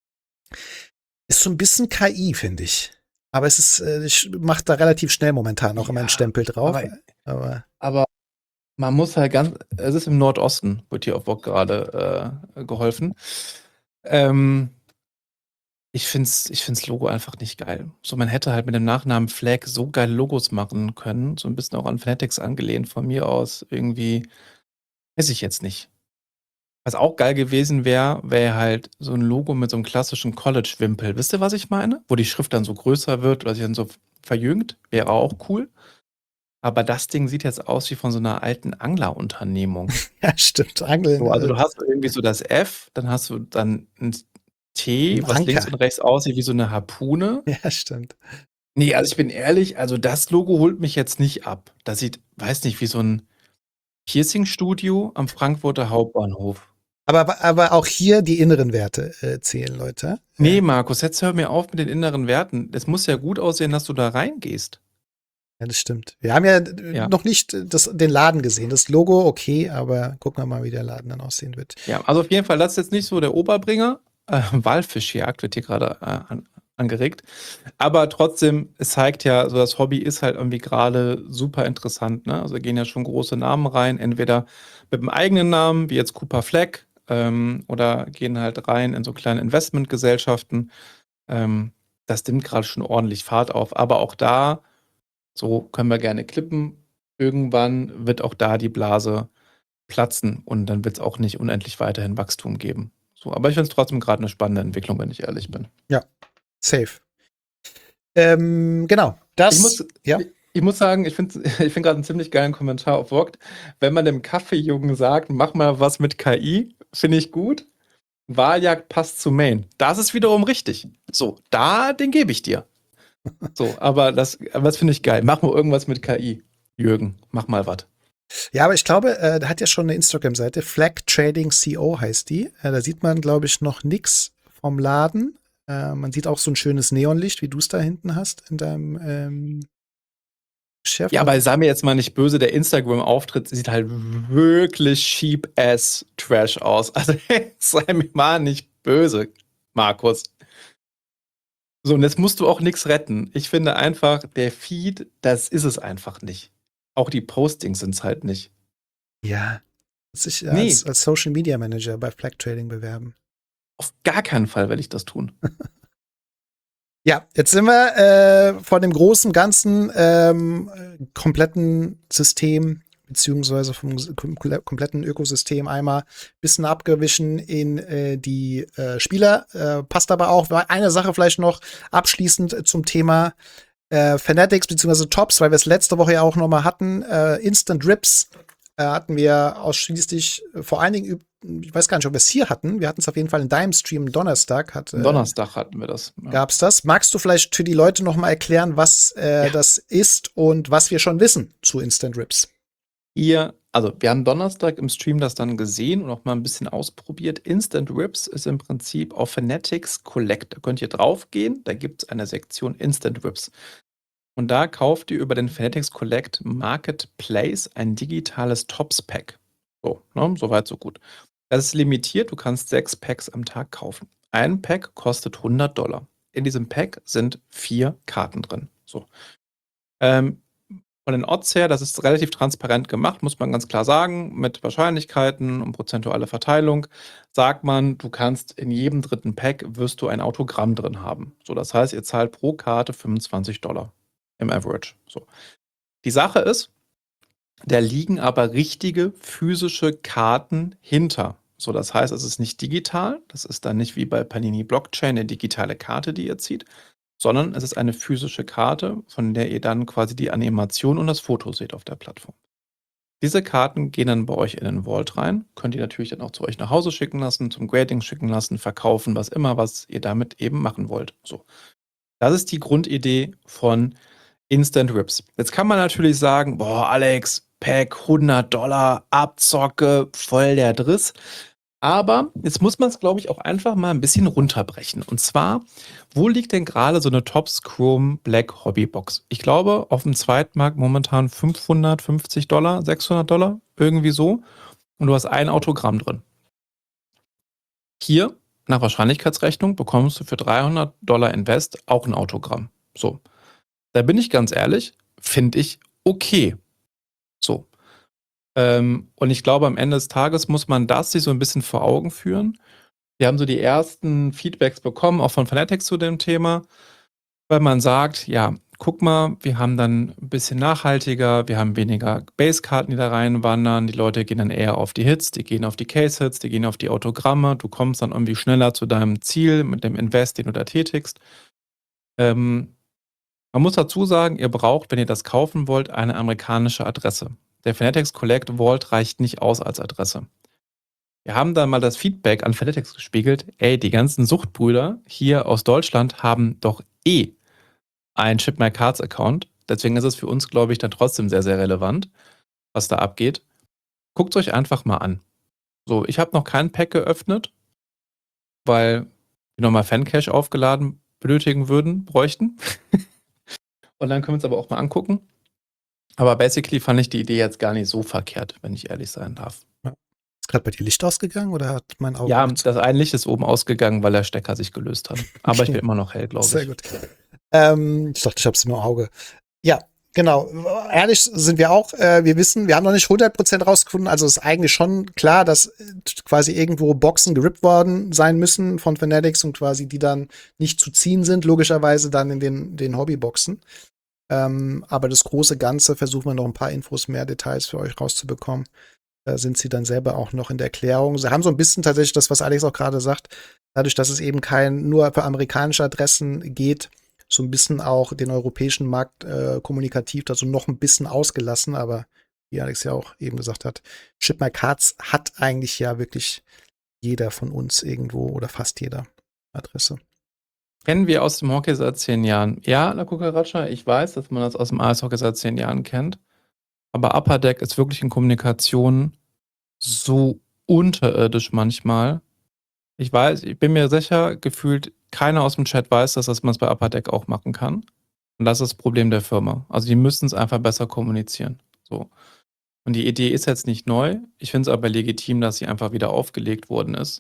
Ist so ein bisschen K I, finde ich. Aber es ist, äh, ich mache da relativ schnell momentan auch Ja, immer einen Stempel drauf. Aber, aber, aber man muss halt ganz, es ist im Nordosten, wird hier auf Bock gerade äh, geholfen. Ähm, ich finde es ich find's Logo einfach nicht geil. So, man hätte halt mit dem Nachnamen Flag so geile Logos machen können, so ein bisschen auch an Fanatics angelehnt von mir aus, irgendwie, weiß ich jetzt nicht. Was auch geil gewesen wäre, wäre halt so ein Logo mit so einem klassischen College-Wimpel. Wisst ihr, was ich meine? Wo die Schrift dann so größer wird oder sich dann so verjüngt, wäre auch cool. Aber das Ding sieht jetzt aus wie von so einer alten Anglerunternehmung. ja, stimmt. Angeln. So, also äh, du hast irgendwie so das F, dann hast du dann ein T, Ein was Anker. links und rechts aussieht wie so eine Harpune. Ja, stimmt. Nee, also ich bin ehrlich, also das Logo holt mich jetzt nicht ab. Das sieht, weiß nicht, wie so ein Piercing-Studio am Frankfurter Hauptbahnhof. Aber, aber auch hier die inneren Werte äh, zählen, Leute. Nee, Äh, Markus, jetzt hör mir auf mit den inneren Werten. Es muss ja gut aussehen, dass du da reingehst. ja, das stimmt. Wir haben ja, äh, Ja. noch nicht äh, das, den Laden gesehen. Das Logo, okay, aber gucken wir mal, wie der Laden dann aussehen wird. Ja, also auf jeden Fall, das ist jetzt nicht so der Oberbringer. Äh, Walfischjagd wird hier gerade äh, an, angeregt. Aber trotzdem, es zeigt ja, so das Hobby ist halt irgendwie gerade super interessant. Ne? Also da gehen ja schon große Namen rein, entweder mit dem eigenen Namen, wie jetzt Cooper Flag, ähm, oder gehen halt rein in so kleine Investmentgesellschaften. Ähm, das nimmt gerade schon ordentlich Fahrt auf. Aber auch da, so können wir gerne klippen. Irgendwann wird auch da die Blase platzen und dann wird es auch nicht unendlich weiterhin Wachstum geben. So, aber ich finde es trotzdem gerade eine spannende Entwicklung, wenn ich ehrlich bin. Safe. Ähm, genau. Das, Ich muss, ja. ich, ich muss sagen, ich finde ich find gerade einen ziemlich geilen Kommentar auf Vogt. Wenn man dem Kaffeejungen sagt, mach mal was mit K I, finde ich gut. Wahljagd passt zu Main. Das ist wiederum richtig. So, da, den gebe ich dir. So, aber das, aber das finde ich geil. Mach mal irgendwas mit K I. Jürgen, mach mal was. Ja, aber ich glaube, äh, der hat ja schon eine Instagram-Seite. Flag Trading C O heißt die. Äh, da sieht man, glaube ich, noch nichts vom Laden. Äh, man sieht auch so ein schönes Neonlicht, wie du es da hinten hast in deinem ähm, Chef. Ja, aber sei mir jetzt mal nicht böse, der Instagram-Auftritt sieht halt wirklich cheap-ass-Trash aus. Also sei mir mal nicht böse, Markus. So, und jetzt musst du auch nichts retten. Ich finde einfach, der Feed, das ist es einfach nicht. Auch die Postings sind es halt nicht. Ja. Sich Nee. als, als Social Media Manager bei Flag Trading bewerben. Auf gar keinen Fall werde ich das tun. Ja, jetzt sind wir äh, von dem großen, ganzen, ähm, kompletten System, beziehungsweise vom kom kompletten Ökosystem einmal ein bisschen abgewichen in äh, die äh, Spieler. Äh, passt aber auch eine Sache vielleicht noch abschließend zum Thema äh, Fanatics, beziehungsweise Tops, weil wir es letzte Woche ja auch noch mal hatten. Äh, Instant Rips äh, hatten wir ausschließlich, äh, vor allen Dingen, ich weiß gar nicht, ob wir es hier hatten. Wir hatten es auf jeden Fall in deinem Stream Donnerstag. Hat, äh, Donnerstag hatten wir das. Ja. Gab's das? Magst du vielleicht für die Leute noch mal erklären, was äh, Ja. das ist und was wir schon wissen zu Instant Rips? Ihr, also wir haben Donnerstag im Stream das dann gesehen und auch mal ein bisschen ausprobiert. Instant Rips ist im Prinzip auf Fanatics Collect. Da könnt ihr draufgehen, da gibt es eine Sektion Instant Rips. Und da kauft ihr über den Fanatics Collect Marketplace ein digitales Tops-Pack. So, ne, soweit, so gut. Das ist limitiert, du kannst sechs Packs am Tag kaufen. Ein Pack kostet hundert Dollar. In diesem Pack sind vier Karten drin. So. Ähm, von den Odds her, das ist relativ transparent gemacht, muss man ganz klar sagen, mit Wahrscheinlichkeiten und prozentuale Verteilung, sagt man, du kannst in jedem dritten Pack wirst du ein Autogramm drin haben. So, das heißt, ihr zahlt pro Karte fünfundzwanzig Dollar im Average. So. Die Sache ist, da liegen aber richtige physische Karten hinter. So, das heißt, es ist nicht digital, das ist dann nicht wie bei Panini Blockchain eine digitale Karte, die ihr zieht, sondern es ist eine physische Karte, von der ihr dann quasi die Animation und das Foto seht auf der Plattform. Diese Karten gehen dann bei euch in den Vault rein, könnt ihr natürlich dann auch zu euch nach Hause schicken lassen, zum Grading schicken lassen, verkaufen, was immer, was ihr damit eben machen wollt. So. Das ist die Grundidee von Instant Rips. Jetzt kann man natürlich sagen, boah, Alex, Pack hundert Dollar, Abzocke, voll der Driss. Aber jetzt muss man es, glaube ich, auch einfach mal ein bisschen runterbrechen. Und zwar, wo liegt denn gerade so eine Topps Chrome Black Hobbybox? Ich glaube, auf dem Zweitmarkt momentan fünfhundertfünfzig Dollar, sechshundert Dollar, irgendwie so. Und du hast ein Autogramm drin. Hier, nach Wahrscheinlichkeitsrechnung, bekommst du für dreihundert Dollar Invest auch ein Autogramm. So. Da bin ich ganz ehrlich, finde ich okay. So. Ähm, und ich glaube, am Ende des Tages muss man das sich so ein bisschen vor Augen führen. Wir haben so die ersten Feedbacks bekommen, auch von Fanatics zu dem Thema, weil man sagt, ja, guck mal, wir haben dann ein bisschen nachhaltiger, wir haben weniger Basekarten, die da reinwandern, die Leute gehen dann eher auf die Hits, die gehen auf die Case-Hits, die gehen auf die Autogramme, du kommst dann irgendwie schneller zu deinem Ziel mit dem Invest, den du da tätigst. Ähm, man muss dazu sagen, ihr braucht, wenn ihr das kaufen wollt, eine amerikanische Adresse. Der Fanatics Collect Vault reicht nicht aus als Adresse. Wir haben dann mal das Feedback an Fanatics gespiegelt, ey, die ganzen Suchtbrüder hier aus Deutschland haben doch eh einen Ship My Cards Account. Deswegen ist es für uns, glaube ich, dann trotzdem sehr, sehr relevant, was da abgeht. Guckt es euch einfach mal an. So, ich habe noch kein Pack geöffnet, weil wir nochmal Fancache aufgeladen benötigen würden, bräuchten. Und dann können wir uns aber auch mal angucken. Aber basically fand ich die Idee jetzt gar nicht so verkehrt, wenn ich ehrlich sein darf. Ist gerade bei dir Licht ausgegangen oder hat mein Auge? Ja, das ein Licht ist oben ausgegangen, weil der Stecker sich gelöst hat. Aber ich bin immer noch hell, glaube ich. Sehr gut. Ähm, ich dachte, ich habe es im Auge. Ja, genau. Ehrlich sind wir auch. Äh, wir wissen, wir haben noch nicht hundert Prozent rausgefunden. Also ist eigentlich schon klar, dass äh, quasi irgendwo Boxen gerippt worden sein müssen von Fanatics und quasi die dann nicht zu ziehen sind, logischerweise dann in den, den Hobbyboxen. Ähm, aber das große Ganze versuchen wir noch ein paar Infos, mehr Details für euch rauszubekommen. Da sind sie dann selber auch noch in der Erklärung. Sie haben so ein bisschen tatsächlich das, was Alex auch gerade sagt, dadurch, dass es eben kein nur für amerikanische Adressen geht, so ein bisschen auch den europäischen Markt äh, kommunikativ dazu noch ein bisschen ausgelassen. Aber wie Alex ja auch eben gesagt hat, Ship My Cards hat eigentlich ja wirklich jeder von uns irgendwo oder fast jeder Adresse. Kennen wir aus dem Hockey seit zehn Jahren. Ja, La Cucaracha, ich weiß, dass man das aus dem Eishockey seit zehn Jahren kennt. Aber Upper Deck ist wirklich in Kommunikation so unterirdisch manchmal. Ich weiß, ich bin mir sicher, gefühlt keiner aus dem Chat weiß, dass man es bei Upper Deck auch machen kann. Und das ist das Problem der Firma. Also die müssen es einfach besser kommunizieren. So. Und die Idee ist jetzt nicht neu. Ich finde es aber legitim, dass sie einfach wieder aufgelegt worden ist.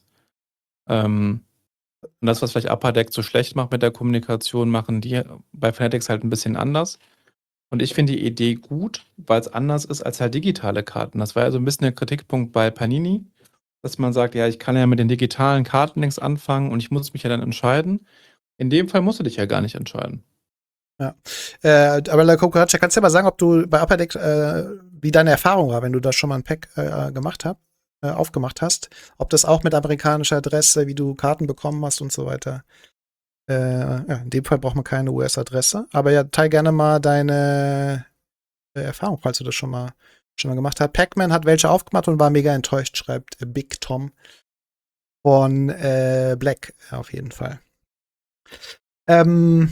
Ähm, und das, was vielleicht Upper Deck so schlecht macht mit der Kommunikation, machen die bei Fanatics halt ein bisschen anders. Und ich finde die Idee gut, weil es anders ist als halt digitale Karten. Das war ja so ein bisschen der Kritikpunkt bei Panini, dass man sagt, ja, ich kann ja mit den digitalen Karten nichts anfangen und ich muss mich ja dann entscheiden. In dem Fall musst du dich ja gar nicht entscheiden. Ja. Äh, aber La Cucaracha, kannst du ja mal sagen, ob du bei Upper Deck, äh, wie deine Erfahrung war, wenn du da schon mal ein Pack äh, gemacht hast, äh, aufgemacht hast, ob das auch mit amerikanischer Adresse, wie du Karten bekommen hast und so weiter. Äh, ja, in dem Fall braucht man keine U S-Adresse. Aber ja, teil gerne mal deine äh, Erfahrung, falls du das schon mal, schon mal gemacht hast. Pac-Man hat welche aufgemacht und war mega enttäuscht, schreibt äh, Big Tom von äh, Black auf jeden Fall. Ähm, ja,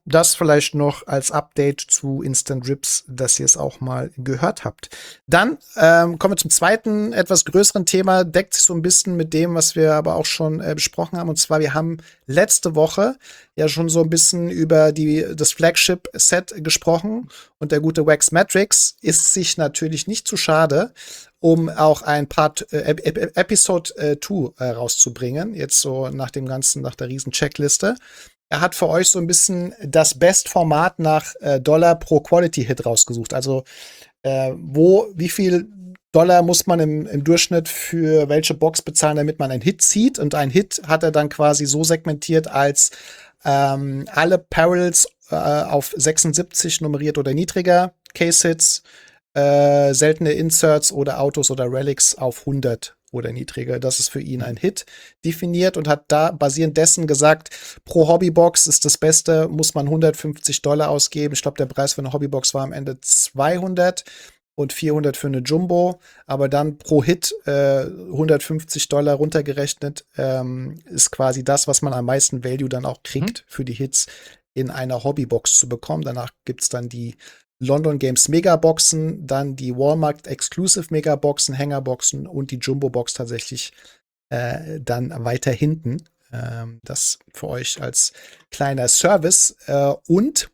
das vielleicht noch als Update zu Instant Rips, dass ihr es auch mal gehört habt. Dann ähm, kommen wir zum zweiten, etwas größeren Thema, deckt sich so ein bisschen mit dem, was wir aber auch schon äh, besprochen haben. Und zwar, wir haben letzte Woche ja schon so ein bisschen über die, das Flagship-Set gesprochen. Und der gute Wax Matrix ist sich natürlich nicht zu schade, um auch ein Part äh, Episode zwei äh, rauszubringen. Jetzt so nach dem Ganzen, nach der riesen Checkliste. Er hat für euch so ein bisschen das Bestformat nach äh, Dollar pro Quality-Hit rausgesucht. Also äh, wo, wie viel Dollar muss man im, im Durchschnitt für welche Box bezahlen, damit man einen Hit zieht. Und ein Hit hat er dann quasi so segmentiert, als ähm, alle Parallels äh, auf sechsundsiebzig nummeriert oder niedriger, Case-Hits, äh, seltene Inserts oder Autos oder Relics auf hundert oder niedriger. Das ist für ihn ein Hit definiert und hat da basierend dessen gesagt, pro Hobbybox ist das Beste, muss man hundertfünfzig Dollar ausgeben. Ich glaube, der Preis für eine Hobbybox war am Ende zweihundert und vierhundert für eine Jumbo, aber dann pro Hit äh, hundertfünfzig Dollar runtergerechnet ähm, ist quasi das, was man am meisten Value dann auch kriegt, mhm. für die Hits in einer Hobbybox zu bekommen. Danach gibt's dann die London Games Megaboxen, dann die Walmart Exclusive Megaboxen, Hängerboxen und die Jumbo Box tatsächlich äh, dann weiter hinten. Ähm, das für euch als kleiner Service. Äh, und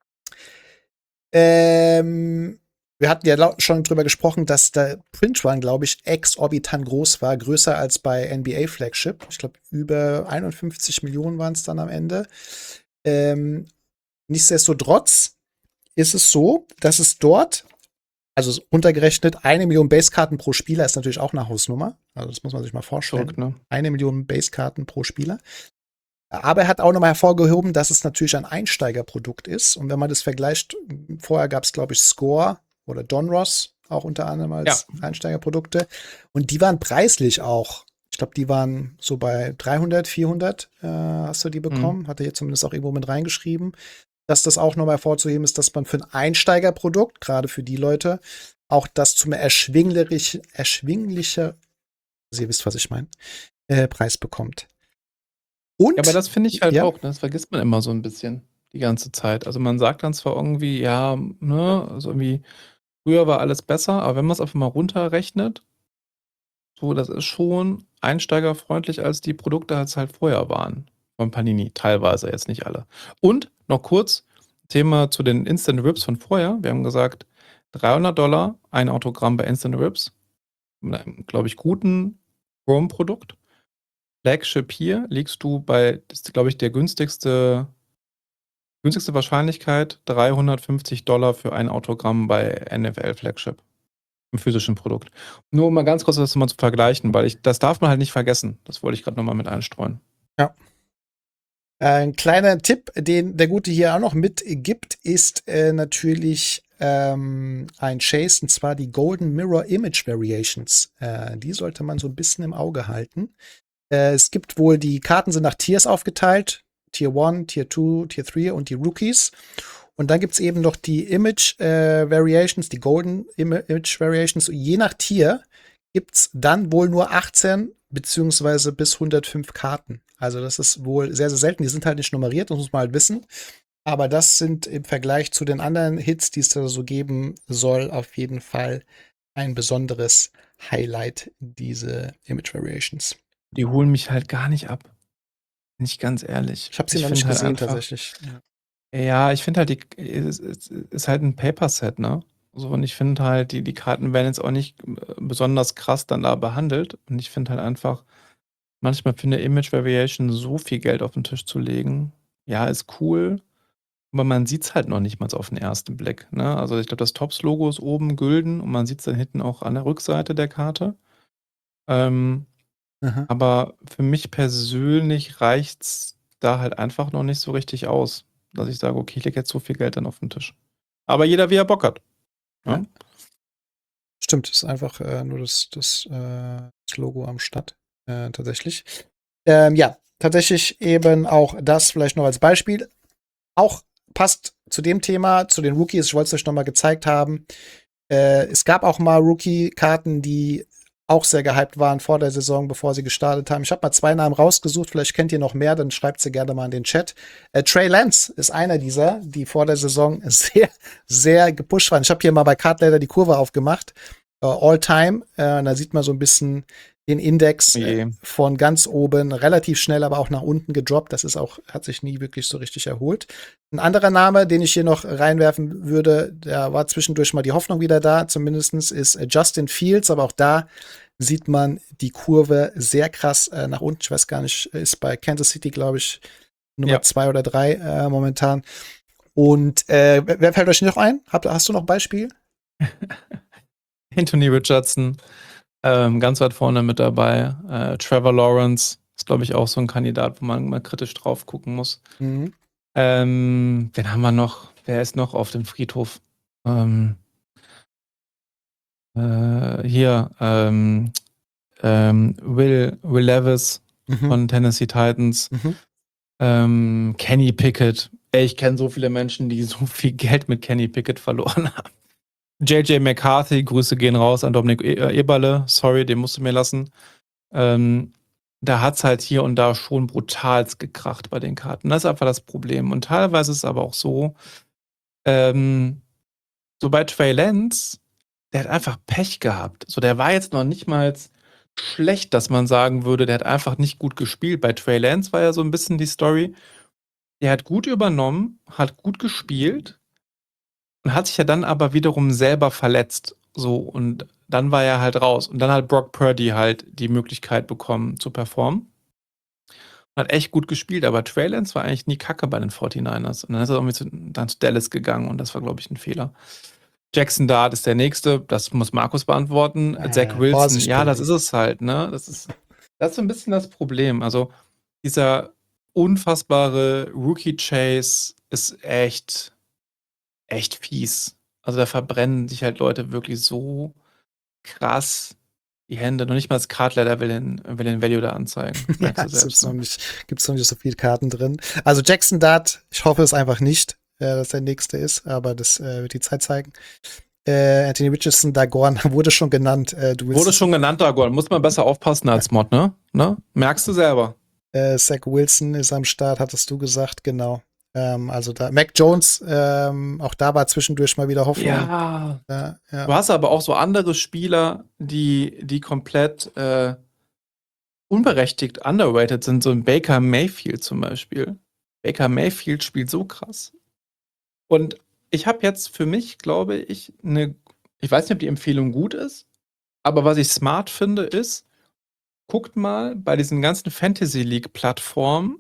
ähm, wir hatten ja schon drüber gesprochen, dass der Print Run, glaube ich, exorbitant groß war, größer als bei N B A Flagship. Ich glaube, über einundfünfzig Millionen waren es dann am Ende. Ähm, nichtsdestotrotz ist es so, dass es dort, also runtergerechnet, eine Million Basekarten pro Spieler ist natürlich auch eine Hausnummer. Also das muss man sich mal vorstellen. Schock, ne? Eine Million Basekarten pro Spieler. Aber er hat auch nochmal hervorgehoben, dass es natürlich ein Einsteigerprodukt ist. Und wenn man das vergleicht, vorher gab es, glaube ich, Score oder Donruss auch unter anderem als ja. Einsteigerprodukte. Und die waren preislich auch, ich glaube, die waren so bei dreihundert, vierhundert äh, hast du die bekommen. Mhm. Hat er hier zumindest auch irgendwo mit reingeschrieben. Dass das auch nochmal hervorzuheben ist, dass man für ein Einsteigerprodukt, gerade für die Leute, auch das zum erschwinglich, erschwinglicher, also ihr wisst, was ich meine, äh, Preis bekommt. Und, ja, aber das finde ich halt ja. auch, das vergisst man immer so ein bisschen die ganze Zeit. Also man sagt dann zwar irgendwie, ja, ne, also irgendwie, früher war alles besser, aber wenn man es einfach mal runterrechnet, so, das ist schon einsteigerfreundlich, als die Produkte als halt vorher waren. Von Panini, teilweise, jetzt nicht alle. Und noch kurz, Thema zu den Instant Rips von vorher. Wir haben gesagt, dreihundert Dollar, ein Autogramm bei Instant Rips. Mit einem, glaube ich, guten Chrome-Produkt. Flagship hier liegst du bei, das ist, glaube ich, der günstigste, günstigste Wahrscheinlichkeit, dreihundertfünfzig Dollar für ein Autogramm bei N F L Flagship. Im physischen Produkt. Nur um mal ganz kurz das mal zu vergleichen, weil ich, das darf man halt nicht vergessen. Das wollte ich gerade nochmal mit einstreuen. Ja. Ein kleiner Tipp, den der Gute hier auch noch mitgibt, ist äh, natürlich ähm, ein Chase, und zwar die Golden Mirror Image Variations. Äh, die sollte man so ein bisschen im Auge halten. Äh, es gibt wohl, die Karten sind nach Tiers aufgeteilt. Tier eins, Tier zwei, Tier drei und die Rookies. Und dann gibt es eben noch die Image äh, Variations, die Golden Image Variations. Je nach Tier gibt es dann wohl nur achtzehn beziehungsweise bis hundertfünf Karten. Also das ist wohl sehr, sehr selten. Die sind halt nicht nummeriert, das muss man halt wissen. Aber das sind im Vergleich zu den anderen Hits, die es da so geben soll, auf jeden Fall ein besonderes Highlight, diese Image Variations. Die holen mich halt gar nicht ab. Bin ich ganz ehrlich. Ich habe sie noch nicht gesehen, halt tatsächlich. Ja, ja ich finde halt, die ist, ist, ist halt ein Paper-Set, ne? So, und ich finde halt, die, die Karten werden jetzt auch nicht besonders krass dann da behandelt. Und ich finde halt einfach, manchmal für eine Image Variation so viel Geld auf den Tisch zu legen, ja, ist cool, aber man sieht es halt noch nicht mal auf den ersten Blick. Ne? Also ich glaube, das Tops-Logo ist oben gülden und man sieht es dann hinten auch an der Rückseite der Karte. Ähm, aber für mich persönlich reicht es da halt einfach noch nicht so richtig aus, dass ich sage, okay, ich lege jetzt so viel Geld dann auf den Tisch. Aber jeder, wie er Bock hat. Ja? Ja. Stimmt, ist einfach äh, nur das, das, äh, das Logo am Start. Äh, tatsächlich. Ähm, ja, tatsächlich eben auch das vielleicht noch als Beispiel. Auch passt zu dem Thema, zu den Rookies, ich wollte es euch noch mal gezeigt haben. Äh, es gab auch mal Rookie-Karten, die auch sehr gehypt waren vor der Saison, bevor sie gestartet haben. Ich habe mal zwei Namen rausgesucht, vielleicht kennt ihr noch mehr, dann schreibt sie gerne mal in den Chat. Äh, Trey Lance ist einer dieser, die vor der Saison sehr, sehr gepusht waren. Ich habe hier mal bei Cardladder die Kurve aufgemacht. Uh, All-Time, äh, da sieht man so ein bisschen den Index äh, von ganz oben relativ schnell, aber auch nach unten gedroppt. Das ist auch, hat sich nie wirklich so richtig erholt. Ein anderer Name, den ich hier noch reinwerfen würde, da war zwischendurch mal die Hoffnung wieder da, zumindestens ist äh, Justin Fields, aber auch da sieht man die Kurve sehr krass äh, nach unten. Ich weiß gar nicht, ist bei Kansas City, glaube ich, Nummer ja. zwei oder drei äh, momentan. Und äh, wer fällt euch noch ein? Hast, hast du noch ein Beispiel? Anthony Richardson, ähm, ganz weit vorne mit dabei. Äh, Trevor Lawrence ist, glaube ich, auch so ein Kandidat, wo man mal kritisch drauf gucken muss. Mhm. Ähm, wen haben wir noch? Wer ist noch auf dem Friedhof? Ähm, äh, hier, ähm, ähm, Will, Will Levis mhm. von Tennessee Titans. Mhm. Ähm, Kenny Pickett. Ey, ich kenne so viele Menschen, die so viel Geld mit Kenny Pickett verloren haben. J J McCarthy, Grüße gehen raus an Dominik Eberle. Sorry, den musst du mir lassen. Ähm, da hat es halt hier und da schon brutalst gekracht bei den Karten. Das ist einfach das Problem. Und teilweise ist es aber auch so, ähm, so bei Trey Lance, der hat einfach Pech gehabt. So, der war jetzt noch nicht mal schlecht, dass man sagen würde, der hat einfach nicht gut gespielt. Bei Trey Lance war ja so ein bisschen die Story, der hat gut übernommen, hat gut gespielt und hat sich ja dann aber wiederum selber verletzt. So, und dann war er halt raus. Und dann hat Brock Purdy halt die Möglichkeit bekommen zu performen. Hat echt gut gespielt, aber Trey Lance war eigentlich nie kacke bei den forty-niners. Und dann ist er irgendwie zu, dann zu Dallas gegangen und das war, glaube ich, ein Fehler. Jackson Dart ist der Nächste, das muss Markus beantworten. Äh, Zach Wilson, ja, das ist es halt, ne? Das ist, das ist so ein bisschen das Problem. Also, dieser unfassbare Rookie-Chase ist echt, echt fies. Also, da verbrennen sich halt Leute wirklich so krass die Hände. Noch nicht mal das Cardladder will den, will den Value da anzeigen. Ja, es gibt noch nicht, gibt's noch nicht so viele Karten drin. Also, Jackson Dart, ich hoffe es einfach nicht, äh, dass der Nächste ist, aber das äh, wird die Zeit zeigen. Äh, Anthony Richardson, Dagorn wurde schon genannt. Äh, du wurde schon genannt, Dagorn. Muss man besser aufpassen als Mod, ne? ne? Merkst du selber. Äh, Zach Wilson ist am Start, hattest du gesagt, genau. Ähm, also da, Mac Jones, ähm, auch da war zwischendurch mal wieder Hoffnung. Ja. ja, ja. Du hast aber auch so andere Spieler, die, die komplett äh, unberechtigt underrated sind, so ein Baker Mayfield zum Beispiel. Baker Mayfield spielt so krass. Und ich habe jetzt für mich, glaube ich, eine, ich weiß nicht, ob die Empfehlung gut ist, aber was ich smart finde, ist, guckt mal bei diesen ganzen Fantasy League-Plattformen,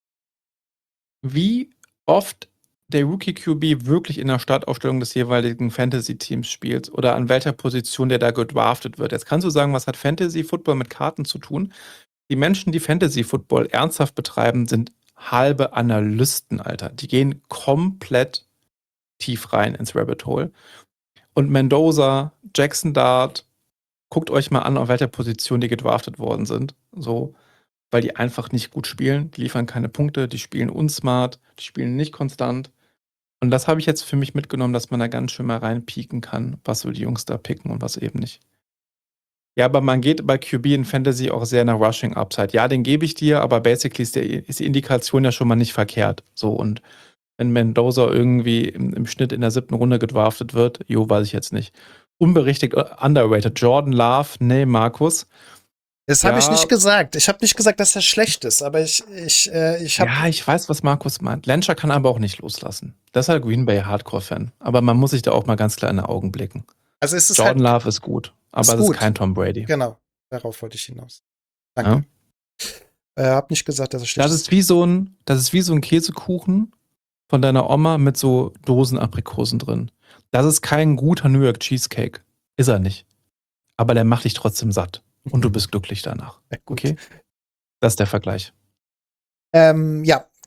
wie oft der Rookie Q B wirklich in der Startaufstellung des jeweiligen Fantasy-Teams spielt oder an welcher Position der da gedraftet wird. Jetzt kannst du sagen, was hat Fantasy-Football mit Karten zu tun? Die Menschen, die Fantasy-Football ernsthaft betreiben, sind halbe Analysten, Alter. Die gehen komplett tief rein ins Rabbit Hole. Und Mendoza, Jackson Dart, guckt euch mal an, auf welcher Position die gedraftet worden sind. So, weil die einfach nicht gut spielen. Die liefern keine Punkte, die spielen unsmart, die spielen nicht konstant. Und das habe ich jetzt für mich mitgenommen, dass man da ganz schön mal reinpieken kann, was so die Jungs da picken und was eben nicht. Ja, aber man geht bei Q B in Fantasy auch sehr nach Rushing Upside. Ja, den gebe ich dir, aber basically ist, der, ist die Indikation ja schon mal nicht verkehrt. So, und wenn Mendoza irgendwie im, im Schnitt in der siebten Runde gedraftet wird, jo, weiß ich jetzt nicht. Unberechtigt underrated. Jordan Love, nee, Markus. Das habe ja. ich nicht gesagt. Ich habe nicht gesagt, dass er schlecht ist, aber ich, ich, äh, ich habe. Ja, ich weiß, was Markus meint. Lanscher kann aber auch nicht loslassen. Das ist halt Green Bay Hardcore-Fan. Aber man muss sich da auch mal ganz klar in die Augen blicken. Also ist es Jordan halt, Love ist gut, aber ist es gut. ist kein Tom Brady. Genau, darauf wollte ich hinaus. Danke. Ja? Äh, hab nicht gesagt, dass er schlecht das ist. Wie so ein, das ist wie so ein Käsekuchen von deiner Oma mit so Dosen-Aprikosen drin. Das ist kein guter New York Cheesecake. Ist er nicht. Aber der macht dich trotzdem satt. Und du bist glücklich danach. Ja, okay? Das ist der Vergleich. Ähm, ja,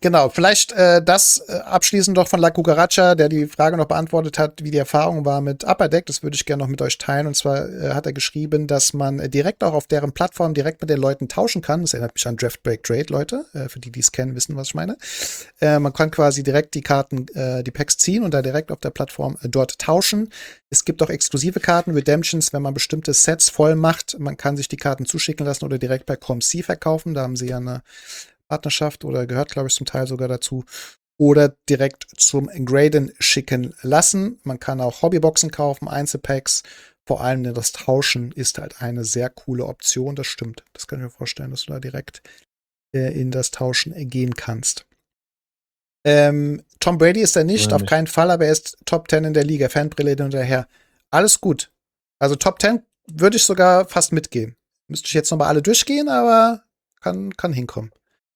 genau, vielleicht äh, das äh, abschließend doch von La Cucaracha, der die Frage noch beantwortet hat, wie die Erfahrung war mit Upper Deck. Das würde ich gerne noch mit euch teilen. Und zwar äh, hat er geschrieben, dass man äh, direkt auch auf deren Plattform direkt mit den Leuten tauschen kann. Das erinnert mich an Draft Break Trade, Leute. Äh, für die, die es kennen, wissen, was ich meine. Äh, man kann quasi direkt die Karten, äh, die Packs ziehen und da direkt auf der Plattform äh, dort tauschen. Es gibt auch exklusive Karten, Redemptions, wenn man bestimmte Sets voll macht. Man kann sich die Karten zuschicken lassen oder direkt bei C O M C verkaufen. Da haben sie ja eine Partnerschaft oder gehört, glaube ich, zum Teil sogar dazu. Oder direkt zum Graden schicken lassen. Man kann auch Hobbyboxen kaufen, Einzelpacks. Vor allem das Tauschen ist halt eine sehr coole Option. Das stimmt. Das kann ich mir vorstellen, dass du da direkt äh, in das Tauschen äh, gehen kannst. Ähm, Tom Brady ist er nicht, Oder auf nicht. keinen Fall, aber er ist Top zehn in der Liga. Fanbrille hin und her. Alles gut. Also Top zehn würde ich sogar fast mitgehen. Müsste ich jetzt nochmal alle durchgehen, aber kann, kann hinkommen.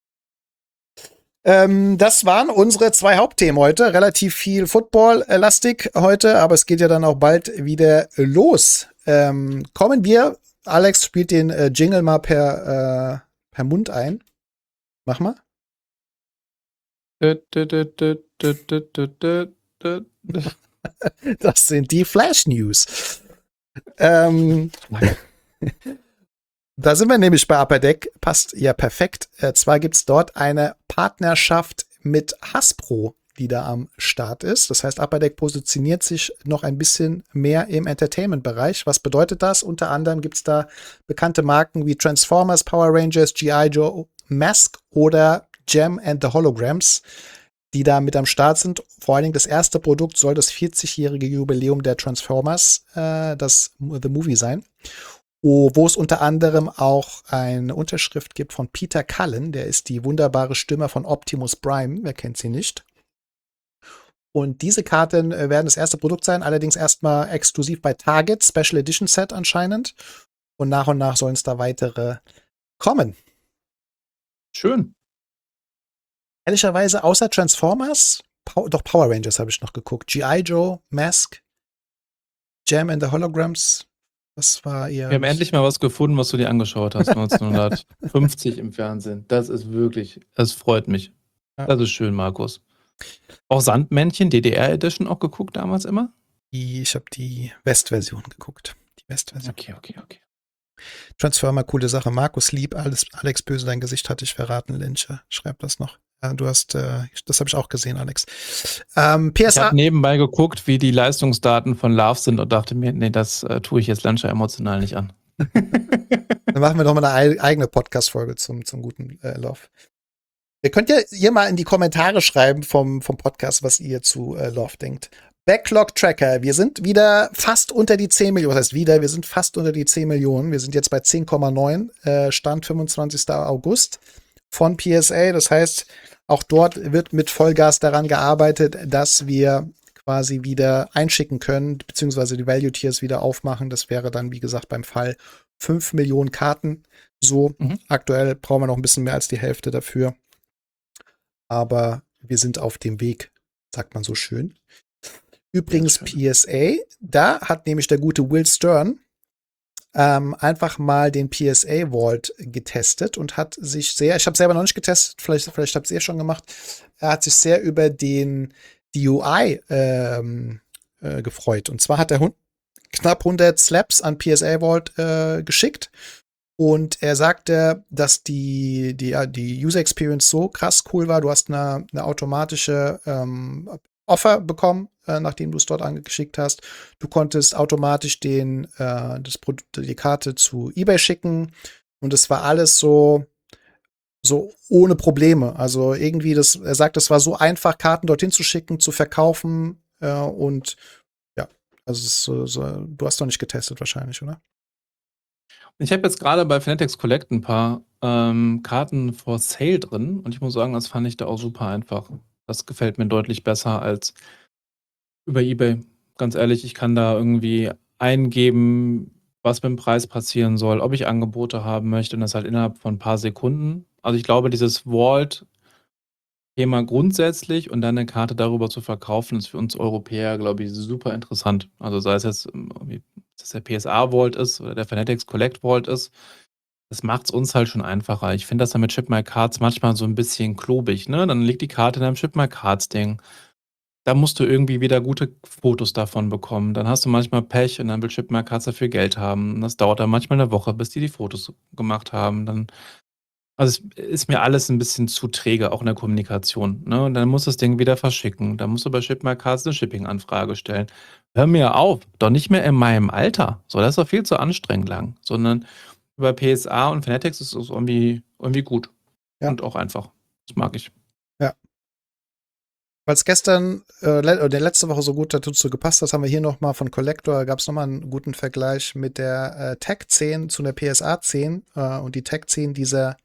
Ähm, das waren unsere zwei Hauptthemen heute. Relativ viel Football-lastig heute, aber es geht ja dann auch bald wieder los. Ähm, kommen wir, Alex spielt den äh, Jingle mal per, äh, per Mund ein. Mach mal. Das sind die Flash News. Ähm, Da sind wir nämlich bei Upper Deck. Passt ja perfekt. Äh, zwar gibt es dort eine Partnerschaft mit Hasbro, die da am Start ist. Das heißt, Upper Deck positioniert sich noch ein bisschen mehr im Entertainment-Bereich. Was bedeutet das? Unter anderem gibt es da bekannte Marken wie Transformers, Power Rangers, G I. Joe, Mask oder Gem and the Holograms, die da mit am Start sind. Vor allen Dingen das erste Produkt soll das vierzigjährige Jubiläum der Transformers, äh, das The Movie sein. Wo es unter anderem auch eine Unterschrift gibt von Peter Cullen, der ist die wunderbare Stimme von Optimus Prime, wer kennt sie nicht. Und diese Karten äh, werden das erste Produkt sein, allerdings erstmal exklusiv bei Target, Special Edition Set anscheinend. Und nach und nach sollen es da weitere kommen. Schön. Ehrlicherweise, außer Transformers, Pow- doch Power Rangers habe ich noch geguckt. G I. Joe, Mask, Gem and the Holograms. Das war eher. Wir haben endlich mal was gefunden, was du dir angeschaut hast, neunzehnhundertfünfzig im Fernsehen. Das ist wirklich, das freut mich. Ja. Das ist schön, Markus. Auch Sandmännchen, D D R-Edition auch geguckt damals immer? Die, ich habe die West-Version geguckt. Die West-Version. Okay, okay, okay. Transformer, coole Sache. Markus Lieb, alles, Alex Böse, dein Gesicht hatte ich verraten, Lynch. Schreib das noch. Ja, du hast, äh, das habe ich auch gesehen, Alex. Ähm, P S A. Ich habe nebenbei geguckt, wie die Leistungsdaten von Love sind und dachte mir, nee, das äh, tue ich jetzt Lancia emotional nicht an. Dann machen wir doch mal eine eigene Podcast-Folge zum, zum guten äh, Love. Ihr könnt ja hier mal in die Kommentare schreiben vom, vom Podcast, was ihr zu äh, Love denkt. Backlog Tracker. Wir sind wieder fast unter die zehn Millionen. Was heißt wieder? Wir sind fast unter die zehn Millionen. Wir sind jetzt bei zehn Komma neun. Äh, Stand fünfundzwanzigsten August von P S A. Das heißt, auch dort wird mit Vollgas daran gearbeitet, dass wir quasi wieder einschicken können, beziehungsweise die Value Tiers wieder aufmachen. Das wäre dann, wie gesagt, beim Fall fünf Millionen Karten. So, Mhm. aktuell brauchen wir noch ein bisschen mehr als die Hälfte dafür. Aber wir sind auf dem Weg, sagt man so schön. Übrigens P S A, da hat nämlich der gute Will Stern ähm, einfach mal den P S A Vault getestet und hat sich sehr, ich habe selber noch nicht getestet, vielleicht, vielleicht habt ihr es schon gemacht, er hat sich sehr über den D U I ähm, äh, gefreut. Und zwar hat er hun- knapp hundert Slaps an P S A Vault äh, geschickt. Und er sagte, dass die, die, ja, die User Experience so krass cool war. Du hast eine, eine automatische ähm, Offer bekommen, äh, nachdem du es dort angeschickt hast. Du konntest automatisch den, äh, das Produkt, die Karte zu eBay schicken. Und es war alles so, so ohne Probleme. Also irgendwie, das, er sagt, es war so einfach, Karten dorthin zu schicken, zu verkaufen. Äh, und ja, also es ist so, so, du hast noch nicht getestet wahrscheinlich, oder? Ich habe jetzt gerade bei Fanatics Collect ein paar ähm, Karten for Sale drin und ich muss sagen, das fand ich da auch super einfach. Das gefällt mir deutlich besser als über eBay. Ganz ehrlich, ich kann da irgendwie eingeben, was mit dem Preis passieren soll, ob ich Angebote haben möchte und das halt innerhalb von ein paar Sekunden. Also ich glaube, dieses Vault-Thema grundsätzlich und dann eine Karte darüber zu verkaufen, ist für uns Europäer, glaube ich, super interessant. Also sei es jetzt, ähm, irgendwie, dass der P S A Vault ist oder der Fanatics Collect Vault ist. Das macht's uns halt schon einfacher. Ich finde das dann mit Ship My Cards manchmal so ein bisschen klobig, ne? Dann liegt die Karte in deinem Ship My Cards Ding. Da musst du irgendwie wieder gute Fotos davon bekommen. Dann hast du manchmal Pech und dann will Ship My Cards dafür Geld haben. Und das dauert dann manchmal eine Woche, bis die die Fotos gemacht haben. Dann also, es ist mir alles ein bisschen zu träge, auch in der Kommunikation, ne? Und dann musst du das Ding wieder verschicken. Dann musst du bei Ship My Cards 'ne Shipping-Anfrage stellen. Hör mir auf, doch nicht mehr in meinem Alter. So, das ist doch viel zu anstrengend lang, sondern über P S A und Fanatics ist es irgendwie irgendwie gut Ja. und auch einfach. Das mag ich. Ja. Weil es gestern äh, le oder letzte Woche so gut dazu gepasst hat, haben wir hier noch mal von Collector gab es noch mal 'n guten Vergleich mit der, äh, Tech zehn zu der P S A zehn, äh, und die Tech zehn dieser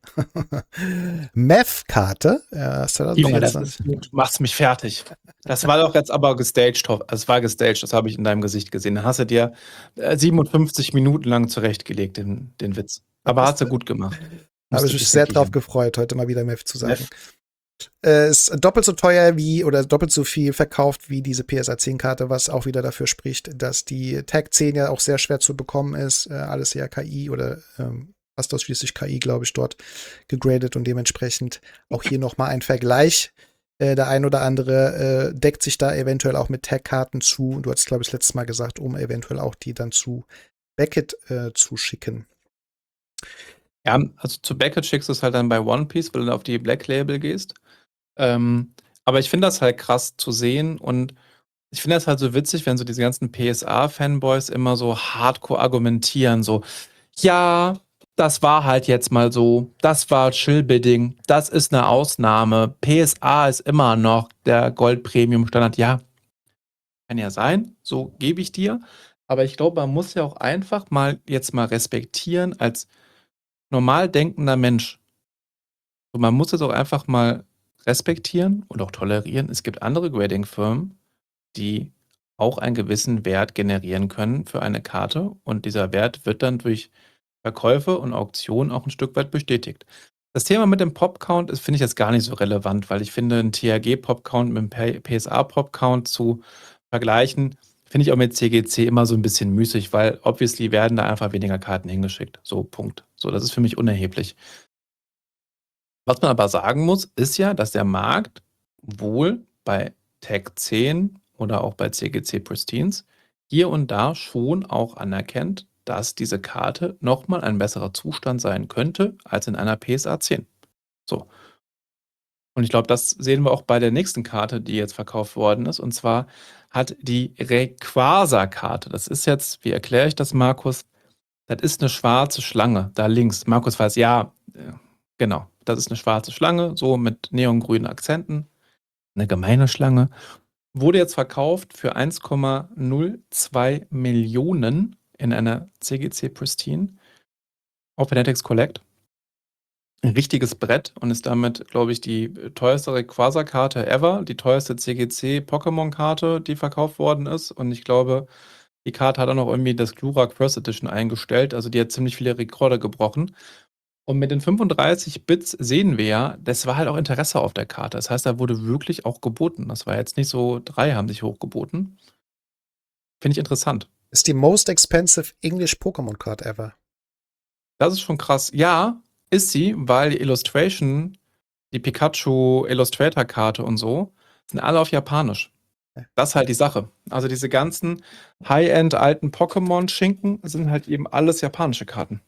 Meth-Karte, äh, Timo, das zwanzig ist du machst mich fertig. Das war doch jetzt aber gestaged, Hoff es war gestaged, das habe ich in deinem Gesicht gesehen. Da hast du dir, äh, siebenundfünfzig Minuten lang zurechtgelegt, den den Witz. Aber hast du gut gemacht. Habe Musste ich mich dich sehr drauf regieren. gefreut, heute mal wieder Meth zu sagen. Meth. Äh, ist doppelt so teuer wie oder doppelt so viel verkauft wie diese P S A zehn Karte, was auch wieder dafür spricht, dass die Tag zehn ja auch sehr schwer zu bekommen ist. Äh, alles ja K I oder ähm, fast ausschließlich K I, glaube ich, dort gegradet und dementsprechend auch hier nochmal ein Vergleich. Äh, der ein oder andere äh, deckt sich da eventuell auch mit Tag-Karten zu. Du hast, glaube ich, letztes Mal gesagt, um eventuell auch die dann zu Beckett äh, zu schicken. Ja, also zu Beckett schickst du es halt dann bei One Piece, weil du auf die Black Label gehst. Ähm, aber ich finde das halt krass zu sehen und ich finde das halt so witzig, wenn so diese ganzen P S A-Fanboys immer so hardcore argumentieren, so, ja, das war halt jetzt mal so, das war Chill-Bidding, das ist eine Ausnahme, P S A ist immer noch der Gold-Premium-Standard. Ja, kann ja sein, so gebe ich dir. Aber ich glaube, man muss ja auch einfach mal jetzt mal respektieren als normal denkender Mensch. So, man muss es auch einfach mal respektieren und auch tolerieren. Es gibt andere Grading-Firmen, die auch einen gewissen Wert generieren können für eine Karte und dieser Wert wird dann durch Verkäufe und Auktionen auch ein Stück weit bestätigt. Das Thema mit dem Pop-Count ist, finde ich jetzt gar nicht so relevant, weil ich finde, 'n T R G-Pop-Count mit 'm P P S A-Pop-Count zu vergleichen, finde ich auch mit C G C immer so ein bisschen müßig, weil obviously werden da einfach weniger Karten hingeschickt. So, Punkt. So, das ist für mich unerheblich. Was man aber sagen muss, ist ja, dass der Markt wohl bei Tag zehn oder auch bei C G C Pristines hier und da schon auch anerkennt, dass diese Karte noch mal ein besserer Zustand sein könnte als in einer P S A zehn. So. Und ich glaube, das sehen wir auch bei der nächsten Karte, die jetzt verkauft worden ist. Und zwar hat die Rayquaza-Karte, das ist jetzt, wie erkläre ich das, Markus? Das ist eine schwarze Schlange, da links. Markus weiß, ja, äh, genau, das ist eine schwarze Schlange, so mit neongrünen Akzenten. Eine gemeine Schlange. Wurde jetzt verkauft für eins Komma null zwei Millionen in einer C G C Pristine auf Fanatics Collect. Ein richtiges Brett und ist damit, glaube ich, die teuerste Rayquaza-Karte ever, die teuerste C G C-Pokémon-Karte, die verkauft worden ist. Und ich glaube, die Karte hat auch noch irgendwie das Glurak First Edition eingestellt. Also die hat ziemlich viele Rekorde gebrochen. Und mit den fünfunddreißig Bits sehen wir ja, das war halt auch Interesse auf der Karte. Das heißt, da wurde wirklich auch geboten. Das war jetzt nicht so, drei haben sich hochgeboten. Finde ich interessant. Ist die most expensive English Pokémon Card ever. Das ist schon krass. Ja, ist sie, weil die Illustration, die Pikachu Illustrator Karte und so, sind alle auf Japanisch. Das ist halt die Sache. Also diese ganzen High-End alten Pokémon-Schinken sind halt eben alles japanische Karten.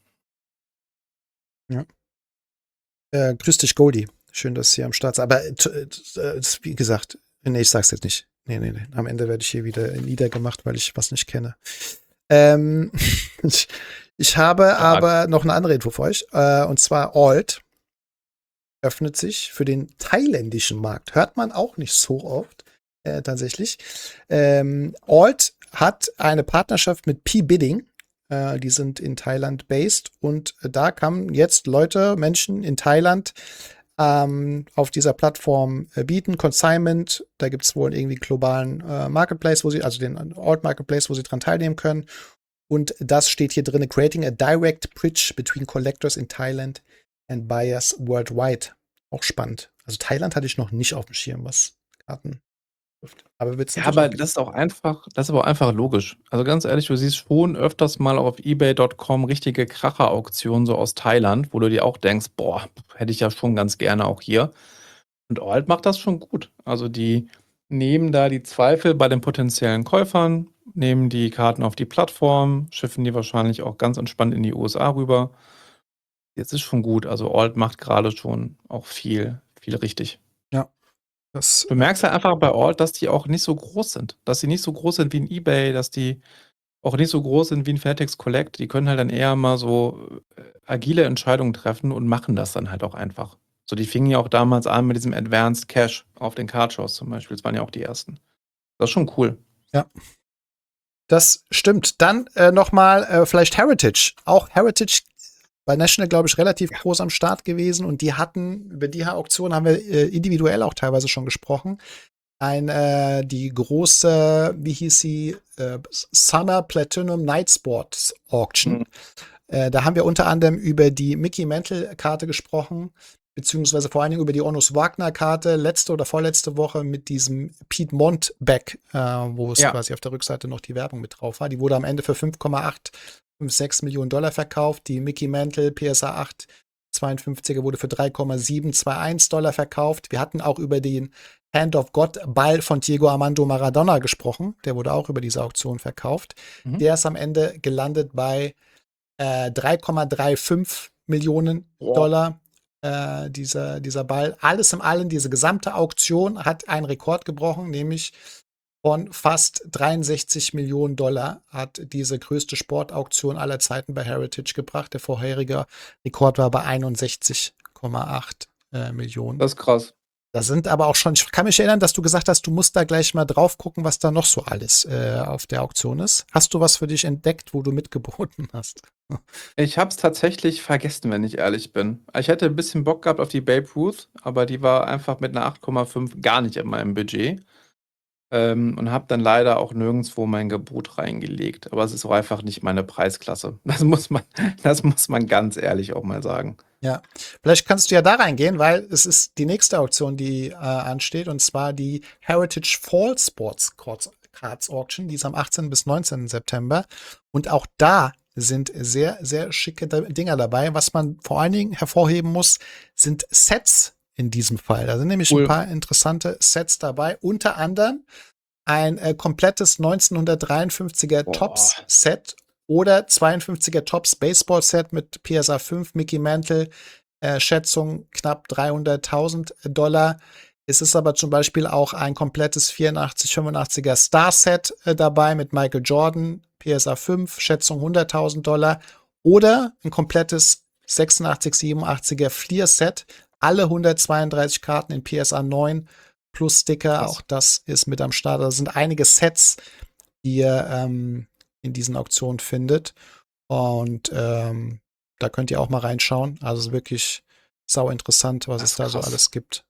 Ja. Äh, grüß dich, Goldie. Schön, dass Sie am Start sind. Aber äh, äh, wie gesagt, nee, ich sag's jetzt nicht. Nee, nee, nee. Am Ende werde ich hier wieder niedergemacht, weil ich was nicht kenne. Ähm, ich, ich habe aber noch eine andere Info für euch. Äh, und zwar Alt öffnet sich für den thailändischen Markt. Hört man auch nicht so oft, äh, tatsächlich. Ähm, Alt hat eine Partnerschaft mit P-Bidding. Äh, die sind in Thailand based. Und da kamen jetzt Leute, Menschen in Thailand ähm, auf dieser Plattform äh, bieten. Consignment, da gibt es wohl irgendwie einen globalen äh, Marketplace, wo sie, also den Alt Marketplace, wo sie dran teilnehmen können. Und das steht hier drin, creating a direct bridge between collectors in Thailand and buyers worldwide. Auch spannend. Also Thailand hatte ich noch nicht auf dem Schirm, was Karten Aber wird's Ja, natürlich aber auch das ist auch einfach, das ist aber auch einfach logisch. Also ganz ehrlich, du siehst schon öfters mal auf eBay Punkt com richtige Kracher-Auktionen so aus Thailand, wo du dir auch denkst, boah, hätte ich ja schon ganz gerne auch hier. Und Alt macht das schon gut. Also die nehmen da die Zweifel bei den potenziellen Käufern, nehmen die Karten auf die Plattform, schiffen die wahrscheinlich auch ganz entspannt in die U S A rüber. Jetzt ist schon gut. Also Alt macht gerade schon auch viel, viel richtig. Ja. Das, Du merkst halt einfach bei Alt, dass die auch nicht so groß sind. Dass sie nicht so groß sind wie ein eBay, dass die auch nicht so groß sind wie ein Fairtex Collect. Die können halt dann eher mal so äh, agile Entscheidungen treffen und machen das dann halt auch einfach. So, die fingen ja auch damals an mit diesem Advanced Cash auf den Cardshows zum Beispiel. Das waren ja auch die ersten. Das ist schon cool. Ja. Das stimmt. Dann äh, nochmal äh, vielleicht Heritage. Auch Heritage bei National, glaube ich, relativ groß am Start gewesen. Und die hatten, über die Auktion haben wir äh, individuell auch teilweise schon gesprochen. Ein, äh, die große, wie hieß sie, äh, Summer Platinum Night Sports Auction. Mhm. Äh, da haben wir unter anderem über die Mickey Mantle-Karte gesprochen, beziehungsweise vor allen Dingen über die Onus Wagner-Karte letzte oder vorletzte Woche mit diesem Piedmont Back, äh, wo es Ja. quasi auf der Rückseite noch die Werbung mit drauf war. Die wurde am Ende für fünf Komma sechs Millionen Dollar verkauft. Die Mickey Mantle P S A acht zweiundfünfziger wurde für drei Komma sieben zwei eins Dollar verkauft. Wir hatten auch über den Hand of God Ball von Diego Armando Maradona gesprochen. Der wurde auch über diese Auktion verkauft. Mhm. Der ist am Ende gelandet bei äh, drei Komma fünfunddreißig Millionen Wow. Dollar. Äh, dieser, dieser Ball. Alles in allem, diese gesamte Auktion hat einen Rekord gebrochen, nämlich von fast dreiundsechzig Millionen Dollar hat diese größte Sportauktion aller Zeiten bei Heritage gebracht. Der vorherige Rekord war bei einundsechzig Komma acht äh, Millionen. Das ist krass. Da sind aber auch schon, ich kann mich erinnern, dass du gesagt hast, du musst da gleich mal drauf gucken, was da noch so alles äh, auf der Auktion ist. Hast du was für dich entdeckt, wo du mitgeboten hast? Ich habe es tatsächlich vergessen, wenn ich ehrlich bin. Ich hätte ein bisschen Bock gehabt auf die Babe Ruth, aber die war einfach mit einer acht Komma fünf gar nicht in meinem Budget. Ähm, und habe dann leider auch nirgendwo mein Gebot reingelegt. Aber es ist auch einfach nicht meine Preisklasse. Das muss man, das muss man ganz ehrlich auch mal sagen. Ja, vielleicht kannst du ja da reingehen, weil es ist die nächste Auktion, die äh, ansteht, und zwar die Heritage Fall Sports Cards Auction, die ist am achtzehnten bis neunzehnten September. Und auch da sind sehr, sehr schicke Dinger dabei. Was man vor allen Dingen hervorheben muss, sind Sets in diesem Fall. Da sind nämlich Cool. ein paar interessante Sets dabei. Unter anderem ein äh, komplettes neunzehnhundertdreiundfünfziger Boah. Tops-Set oder zweiundfünfziger Tops Baseball-Set mit P S A fünf, Mickey Mantle, äh, Schätzung knapp dreihunderttausend Dollar. Es ist aber zum Beispiel auch ein komplettes vierundachtzig, fünfundachtziger Star-Set äh, dabei mit Michael Jordan, P S A fünf, Schätzung hunderttausend Dollar. Oder ein komplettes sechsundachtzig, siebenundachtziger Fleer-Set, alle hundertzweiunddreißig Karten in P S A neun plus Sticker. Krass. Auch das ist mit am Start. Da sind einige Sets, die ihr ähm, in diesen Auktionen findet. Und ähm, da könnt ihr auch mal reinschauen. Also es ist wirklich sau interessant, was Das es ist da so krass. alles gibt.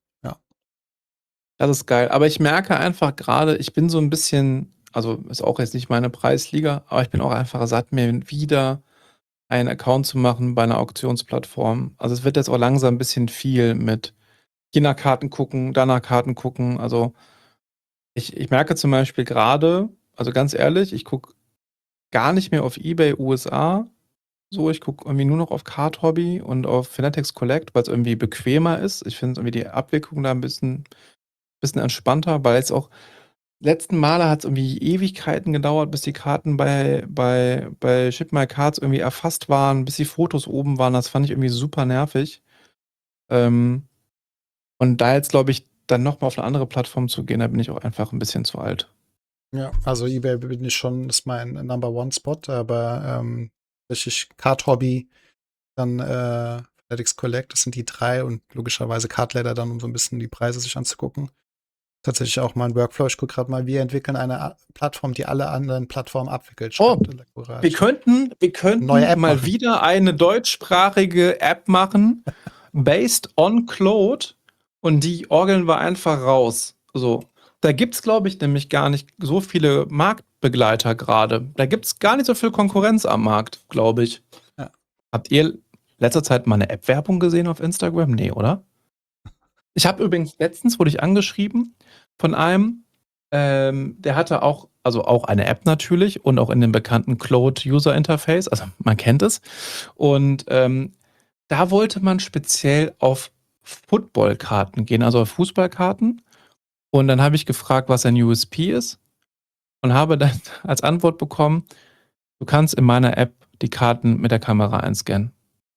Das ist geil. Aber ich merke einfach gerade, ich bin so ein bisschen, also ist auch jetzt nicht meine Preisliga, aber ich bin auch einfach satt, mir wieder einen Account zu machen bei einer Auktionsplattform. Also es wird jetzt auch langsam ein bisschen viel mit hier nach Karten gucken, da nach Karten gucken. Also ich, ich merke zum Beispiel gerade, also ganz ehrlich, ich gucke gar nicht mehr auf eBay U S A. So, ich gucke irgendwie nur noch auf Card Hobby und auf Fanatics Collect, weil es irgendwie bequemer ist. Ich finde irgendwie die Abwicklung da ein bisschen, bisschen entspannter, weil jetzt auch letzten Male hat es irgendwie Ewigkeiten gedauert, bis die Karten bei, bei, bei Ship My Cards irgendwie erfasst waren, bis die Fotos oben waren. Das fand ich irgendwie super nervig. Ähm, und da jetzt, glaube ich, dann nochmal auf eine andere Plattform zu gehen, da bin ich auch einfach ein bisschen zu alt. Ja, also eBay bin ich schon, ist mein Number One Spot, aber ähm, richtig Card Hobby, dann äh, Fanatics Collect, das sind die drei und logischerweise Card Ladder dann, um so ein bisschen die Preise sich anzugucken. Tatsächlich auch mein Workflow. Ich gucke gerade mal, wir entwickeln eine A- Plattform, die alle anderen Plattformen abwickelt. Oh, Schreibt der Courage. Wir könnten, wir könnten Neue App mal machen. wieder eine deutschsprachige App machen, based on Claude, und die orgeln wir einfach raus. So. Da gibt es, glaube ich, nämlich gar nicht so viele Marktbegleiter gerade. Da gibt es gar nicht so viel Konkurrenz am Markt, glaube ich. Ja. Habt ihr letzter Zeit mal eine App-Werbung gesehen auf Instagram? Nee, oder? Ich habe übrigens letztens, wurde ich angeschrieben von einem, Ähm, der hatte auch, also auch eine App natürlich und auch in dem bekannten Cloud User Interface, also man kennt es. Und ähm, da wollte man speziell auf Footballkarten gehen, also auf Fußballkarten. Und dann habe ich gefragt, was ein U S P ist und habe dann als Antwort bekommen, du kannst in meiner App die Karten mit der Kamera einscannen.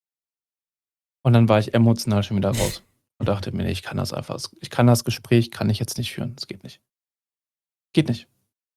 Und dann war ich emotional schon wieder raus und dachte mir, nee, ich kann das einfach, ich kann das Gespräch, kann ich jetzt nicht führen, das geht nicht. Geht nicht.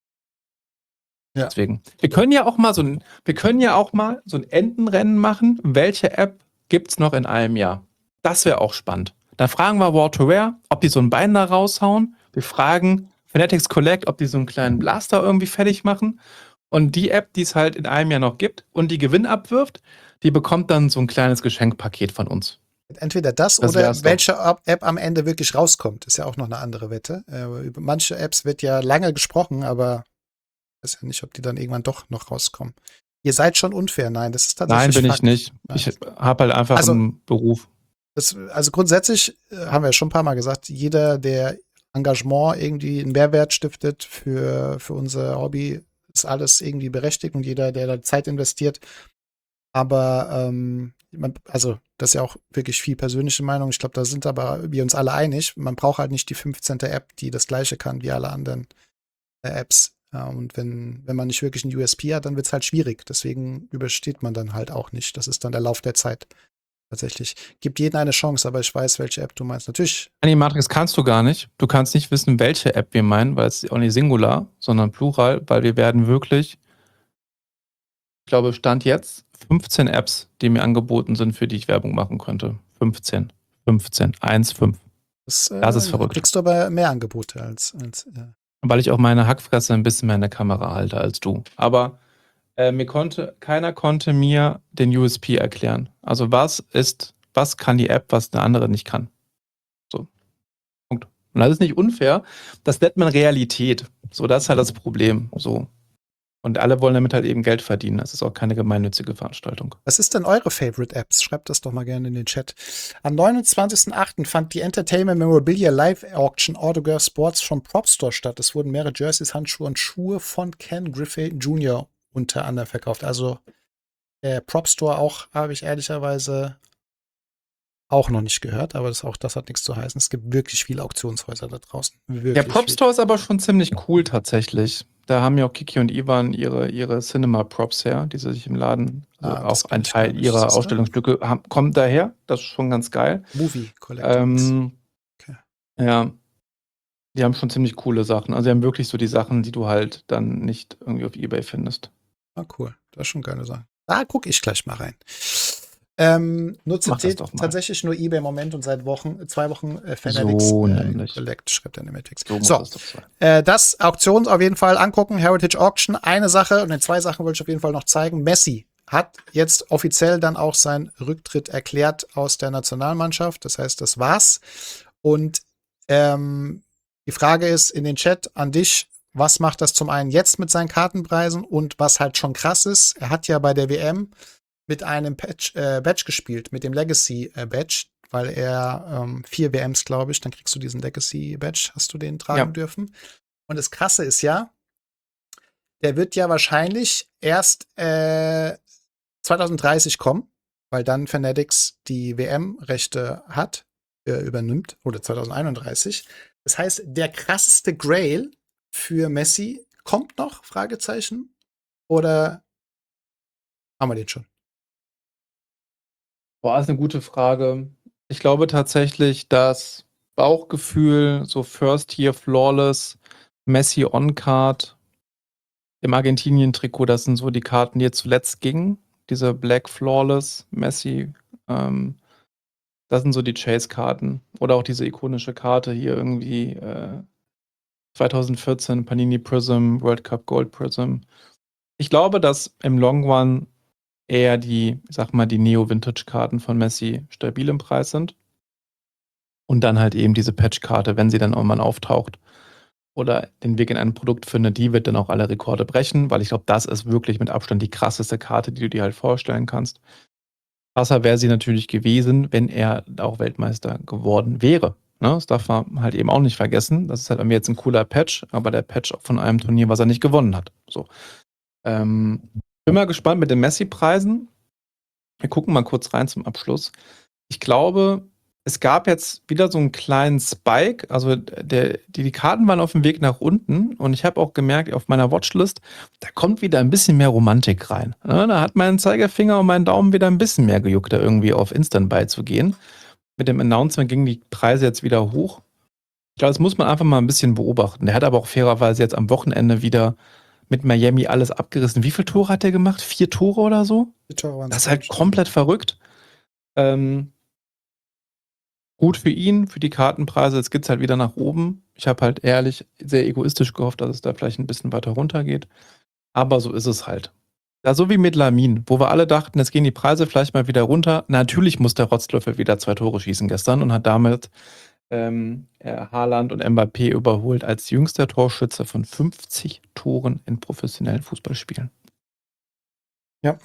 Ja. Deswegen. Wir können ja auch mal so ein, wir können ja auch mal so ein Entenrennen machen. Welche App gibt's noch in einem Jahr? Das wäre auch spannend. Dann fragen wir War to Wear, ob die so ein Bein da raushauen. Wir fragen Fanatics Collect, ob die so einen kleinen Blaster irgendwie fertig machen. Und die App, die es halt in einem Jahr noch gibt und die Gewinn abwirft, die bekommt dann so ein kleines Geschenkpaket von uns. Entweder das, Das oder wär's doch. welche App am Ende wirklich rauskommt, ist ja auch noch eine andere Wette. Äh, über manche Apps wird ja lange gesprochen, aber ich weiß ja nicht, ob die dann irgendwann doch noch rauskommen. Ihr seid schon unfair, nein, das ist tatsächlich Nein, bin ich Fakt. nicht. Nein. Ich habe halt einfach Also- einen Beruf. Das, also grundsätzlich äh, haben wir ja schon ein paar Mal gesagt, jeder, der Engagement irgendwie einen Mehrwert stiftet für, für unser Hobby, ist alles irgendwie berechtigt, und jeder, der da Zeit investiert. Aber ähm, man, also das ist ja auch wirklich viel persönliche Meinung. Ich glaube, da sind aber wir uns alle einig. Man braucht halt nicht die fünfzehnte App, die das gleiche kann wie alle anderen äh, Apps. Ja, und wenn, wenn man nicht wirklich einen U S P hat, dann wird es halt schwierig. Deswegen übersteht man dann halt auch nicht. Das ist dann der Lauf der Zeit. Tatsächlich. Gibt jedem eine Chance, aber ich weiß, welche App du meinst. Natürlich. Animatrix kannst du gar nicht. Du kannst nicht wissen, welche App wir meinen, weil es ist auch nicht Singular, sondern Plural, weil wir werden wirklich, ich glaube, Stand jetzt fünfzehn Apps, die mir angeboten sind, für die ich Werbung machen könnte. fünfzehn. fünfzehn. eins, fünf. Das, äh, Das ist verrückt. Kriegst du aber mehr Angebote als. als äh. Weil ich auch meine Hackfresse ein bisschen mehr in der Kamera halte als du. Aber äh, mir konnte, keiner konnte mir den U S P erklären. Also was ist, was kann die App, was eine andere nicht kann? So. Punkt. Und das ist nicht unfair. Das nennt man Realität. So, das ist halt das Problem. So. Und alle wollen damit halt eben Geld verdienen. Das ist auch keine gemeinnützige Veranstaltung. Was ist denn eure Favorite Apps? Schreibt das doch mal gerne in den Chat. Am neunundzwanzigsten achten fand die Entertainment Memorabilia Live Auction Autograph Sports from Prop Store statt. Es wurden mehrere Jerseys, Handschuhe und Schuhe von Ken Griffey Junior unter anderem verkauft. Also der Prop Store auch, habe ich ehrlicherweise auch noch nicht gehört, aber das, auch das hat nichts zu heißen. Es gibt wirklich viele Auktionshäuser da draußen. Wirklich Der Prop viele. Store ist aber schon ziemlich cool tatsächlich. Da haben ja auch Kiki und Ivan ihre, ihre Cinema-Props her, die sie sich im Laden, also Ah, das auch kenn ein ich gar Teil nicht. ihrer Ist das so? Ausstellungsstücke haben, kommt daher. Das ist schon ganz geil. Movie Collections. Ähm, Okay. Ja, die haben schon ziemlich coole Sachen. Also die haben wirklich so die Sachen, die du halt dann nicht irgendwie auf eBay findest. Ah, cool. Das ist schon geile Sache. Da gucke ich gleich mal rein. Ähm, nutze Mach das doch mal. tatsächlich nur eBay im Moment und seit Wochen, zwei Wochen äh, Fanatics So äh, nämlich. Collect, schreibt der Nemetix. So muss So, es doch sein. äh, das Auktion auf jeden Fall angucken, Heritage Auction. Eine Sache und in zwei Sachen wollte ich auf jeden Fall noch zeigen. Messi hat jetzt offiziell dann auch seinen Rücktritt erklärt aus der Nationalmannschaft. Das heißt, das war's. Und ähm, die Frage ist in den Chat an dich, was macht das zum einen jetzt mit seinen Kartenpreisen, und was halt schon krass ist, er hat ja bei der W M mit einem Patch, äh, Badge gespielt, mit dem Legacy-Badge, weil er ähm, vier W Ms, glaube ich, dann kriegst du diesen Legacy-Badge, hast du den tragen Ja. dürfen. Und das Krasse ist ja, der wird ja wahrscheinlich erst äh, zwanzig dreißig kommen, weil dann Fanatics die W M-Rechte hat, äh, übernimmt, oder zwanzig einunddreißig. Das heißt, der krasseste Grail für Messi kommt noch, Fragezeichen, oder haben wir den schon? Boah, ist eine gute Frage. Ich glaube tatsächlich, dass Bauchgefühl, so First Year Flawless, Messi On-Card im Argentinien-Trikot, das sind so die Karten, die jetzt zuletzt gingen. Diese Black Flawless, Messi, ähm, das sind so die Chase-Karten. Oder auch diese ikonische Karte hier irgendwie äh, zwanzig vierzehn Panini Prism, World Cup Gold Prism. Ich glaube, dass im Long Run eher die, ich sag mal, die Neo-Vintage-Karten von Messi stabil im Preis sind. Und dann halt eben diese Patch-Karte, wenn sie dann irgendwann auftaucht oder den Weg in ein Produkt findet, die wird dann auch alle Rekorde brechen, weil ich glaube, das ist wirklich mit Abstand die krasseste Karte, die du dir halt vorstellen kannst. Krasser wäre sie natürlich gewesen, wenn er auch Weltmeister geworden wäre. Ne? Das darf man halt eben auch nicht vergessen. Das ist halt bei mir jetzt ein cooler Patch, aber der Patch von einem Turnier, was er nicht gewonnen hat. So. Ähm, bin mal gespannt mit den Messi-Preisen. Wir gucken mal kurz rein zum Abschluss. Ich glaube, es gab jetzt wieder so einen kleinen Spike. Also der, die, die Karten waren auf dem Weg nach unten und ich habe auch gemerkt, auf meiner Watchlist, da kommt wieder ein bisschen mehr Romantik rein. Ja, da hat mein Zeigefinger und mein Daumen wieder ein bisschen mehr gejuckt, da irgendwie auf Instant Buy zu gehen. Mit dem Announcement gingen die Preise jetzt wieder hoch. Ich glaube, das muss man einfach mal ein bisschen beobachten. Der hat aber auch fairerweise jetzt am Wochenende wieder mit Miami alles abgerissen. Wie viele Tore hat der gemacht? Vier Tore oder so? Die Tore waren Das ist so halt stark. komplett verrückt. Ähm, gut für ihn, für die Kartenpreise. Jetzt geht es halt wieder nach oben. Ich habe halt ehrlich sehr egoistisch gehofft, dass es da vielleicht ein bisschen weiter runter geht. Aber so ist es halt. Ja, so wie mit Lamin, wo wir alle dachten, jetzt gehen die Preise vielleicht mal wieder runter. Natürlich muss der Rotzlöffel wieder zwei Tore schießen gestern und hat damit ähm, Haaland und Mbappé überholt als jüngster Torschütze von fünfzig Toren in professionellen Fußballspielen. Ja.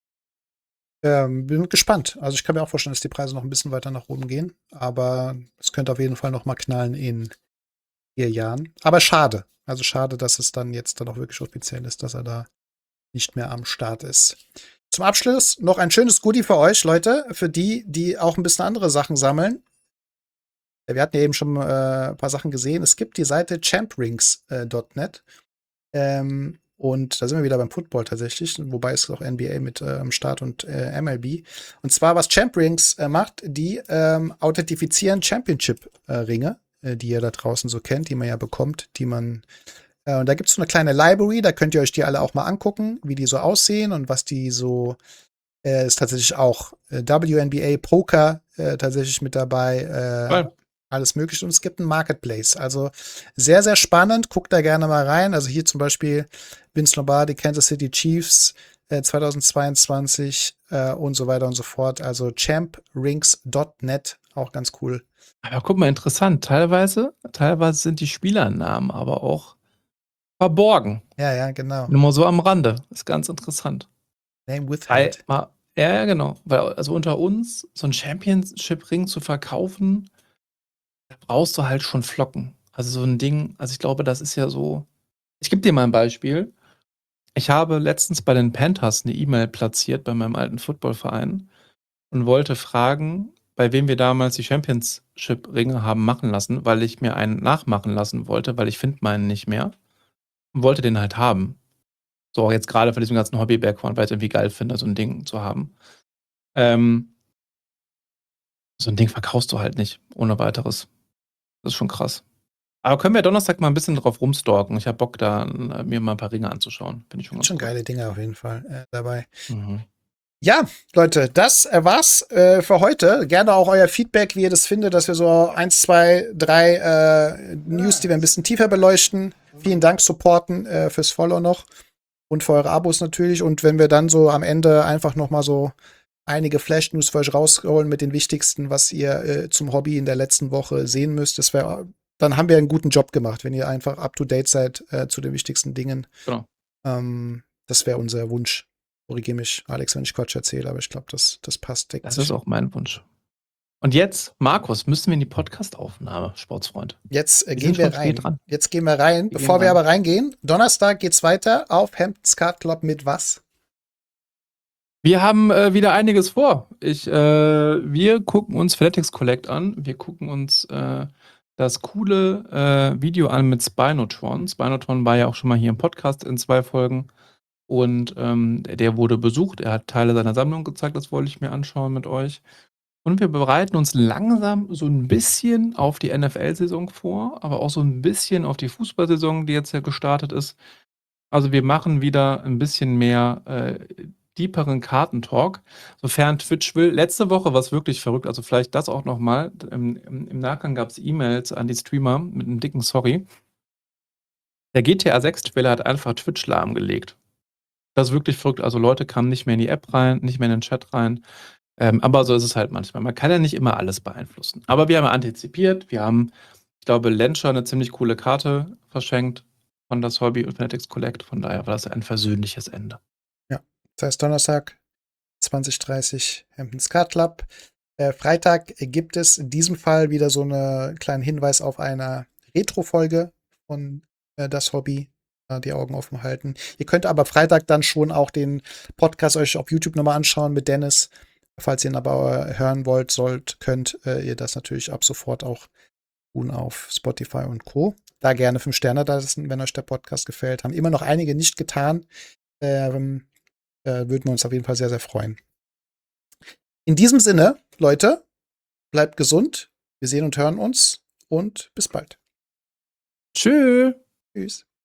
Ähm, bin gespannt. Also ich kann mir auch vorstellen, dass die Preise noch ein bisschen weiter nach oben gehen. Aber es könnte auf jeden Fall noch mal knallen in vier Jahren. Aber schade. Also schade, dass es dann jetzt dann auch wirklich offiziell ist, dass er da nicht mehr am Start ist. Zum Abschluss noch ein schönes Goodie für euch, Leute. Für die, die auch ein bisschen andere Sachen sammeln. Wir hatten ja eben schon äh, ein paar Sachen gesehen. Es gibt die Seite champrings Punkt net. Ähm, und da sind wir wieder beim Football tatsächlich, wobei es auch N B A mit äh, am Start und äh, M L B. Und zwar, was Champrings äh, macht, die ähm, authentifizieren Championship-Ringe, äh, die ihr da draußen so kennt, die man ja bekommt, die man äh, und da gibt es so eine kleine Library, da könnt ihr euch die alle auch mal angucken, wie die so aussehen und was die so äh, ist tatsächlich auch äh, W N B A Poker äh, tatsächlich mit dabei. Äh, Weil, alles Mögliche. Und es gibt einen Marketplace. Also sehr, sehr spannend. Guckt da gerne mal rein. Also hier zum Beispiel Vince Lombardi, Kansas City Chiefs äh, zweitausendzweiundzwanzig äh, und so weiter und so fort. Also champrings Punkt net, auch ganz cool. aber guck mal, interessant. Teilweise, teilweise sind die Spielernamen aber auch verborgen. Ja, ja, genau. Nur mal so am Rande. Ist ganz interessant. Name Weil, withheld. mal, ja, ja, genau. Weil, also unter uns, so ein Championship-Ring zu verkaufen, da brauchst du halt schon Flocken. Also so ein Ding, also ich glaube, das ist ja so. Ich gebe dir mal ein Beispiel. Ich habe letztens bei den Panthers eine E-Mail platziert bei meinem alten Footballverein und wollte fragen, bei wem wir damals die Championship-Ringe haben machen lassen, weil ich mir einen nachmachen lassen wollte, weil ich finde meinen nicht mehr und wollte den halt haben. So, jetzt gerade von diesem ganzen Hobby-Background, weil ich es irgendwie geil finde, so ein Ding zu haben. Ähm, so ein Ding verkaufst du halt nicht ohne weiteres. Das ist schon krass. Aber können wir Donnerstag mal ein bisschen drauf rumstalken? Ich habe Bock, da äh, mir mal ein paar Ringe anzuschauen. Finde ich schon ganz Schon cool. geile Dinge auf jeden Fall äh, dabei. Mhm. Ja, Leute, das äh, war's äh, für heute. Gerne auch euer Feedback, wie ihr das findet, dass wir so eins, zwei, drei äh, News, die wir ein bisschen tiefer beleuchten. Vielen Dank, supporten äh, fürs Follow noch und für eure Abos natürlich. Und wenn wir dann so am Ende einfach noch mal so einige Flash-News für euch rausholen mit den wichtigsten, was ihr äh, zum Hobby in der letzten Woche sehen müsst, das wäre, dann haben wir einen guten Job gemacht, wenn ihr einfach up-to-date seid äh, zu den wichtigsten Dingen. Genau. Ähm, das wäre unser Wunsch. Korrigiere mich, Alex, wenn ich Quatsch erzähle, aber ich glaube, das, das passt. deckt Das sich. ist auch mein Wunsch. Und jetzt, Markus, müssen wir in die Podcast-Aufnahme, Sportsfreund. Jetzt äh, Wir gehen sind wir schon rein. spät dran. Jetzt gehen wir rein. Wir Bevor gehen wir rein. aber reingehen, Donnerstag geht's weiter auf Hamptons Card Club mit was? Wir haben äh, wieder einiges vor. Ich, äh, wir gucken uns Fanatics Collect an. Wir gucken uns äh, das coole äh, Video an mit Spinotron. Spinotron war ja auch schon mal hier im Podcast in zwei Folgen. Und ähm, der wurde besucht. Er hat Teile seiner Sammlung gezeigt. Das wollte ich mir anschauen mit euch. Und wir bereiten uns langsam so ein bisschen auf die N F L-Saison vor, aber auch so ein bisschen auf die Fußballsaison, die jetzt ja gestartet ist. Also wir machen wieder ein bisschen mehr äh, deeperen Kartentalk, sofern Twitch will. Letzte Woche war es wirklich verrückt, also vielleicht das auch nochmal. Im, im, Im Nachgang gab es E-Mails an die Streamer mit einem dicken Sorry. Der G T A sechs-Trailer hat einfach Twitch lahmgelegt. Das ist wirklich verrückt. Also Leute kamen nicht mehr in die App rein, nicht mehr in den Chat rein. Ähm, aber so ist es halt manchmal. Man kann ja nicht immer alles beeinflussen. Aber wir haben antizipiert. Wir haben, ich glaube, Lencher eine ziemlich coole Karte verschenkt von das Hobby und Fanatics Collect. Von daher war das ein versöhnliches Ende. Ja, das heißt Donnerstag, zwanzig dreißig, Hamptons Card Club. Äh, Freitag gibt es in diesem Fall wieder so einen kleinen Hinweis auf eine Retro-Folge von äh, Das Hobby. Äh, die Augen offen halten. Ihr könnt aber Freitag dann schon auch den Podcast euch auf YouTube nochmal anschauen mit Dennis. Falls ihr ihn aber äh, hören wollt, sollt, könnt äh, ihr das natürlich ab sofort auch tun auf Spotify und Co. Da gerne fünf Sterne da lassen, wenn euch der Podcast gefällt. Haben immer noch einige nicht getan. Ähm, äh, würden wir uns auf jeden Fall sehr, sehr freuen. In diesem Sinne, Leute, bleibt gesund. Wir sehen und hören uns und bis bald. Tschüss. Tschüss.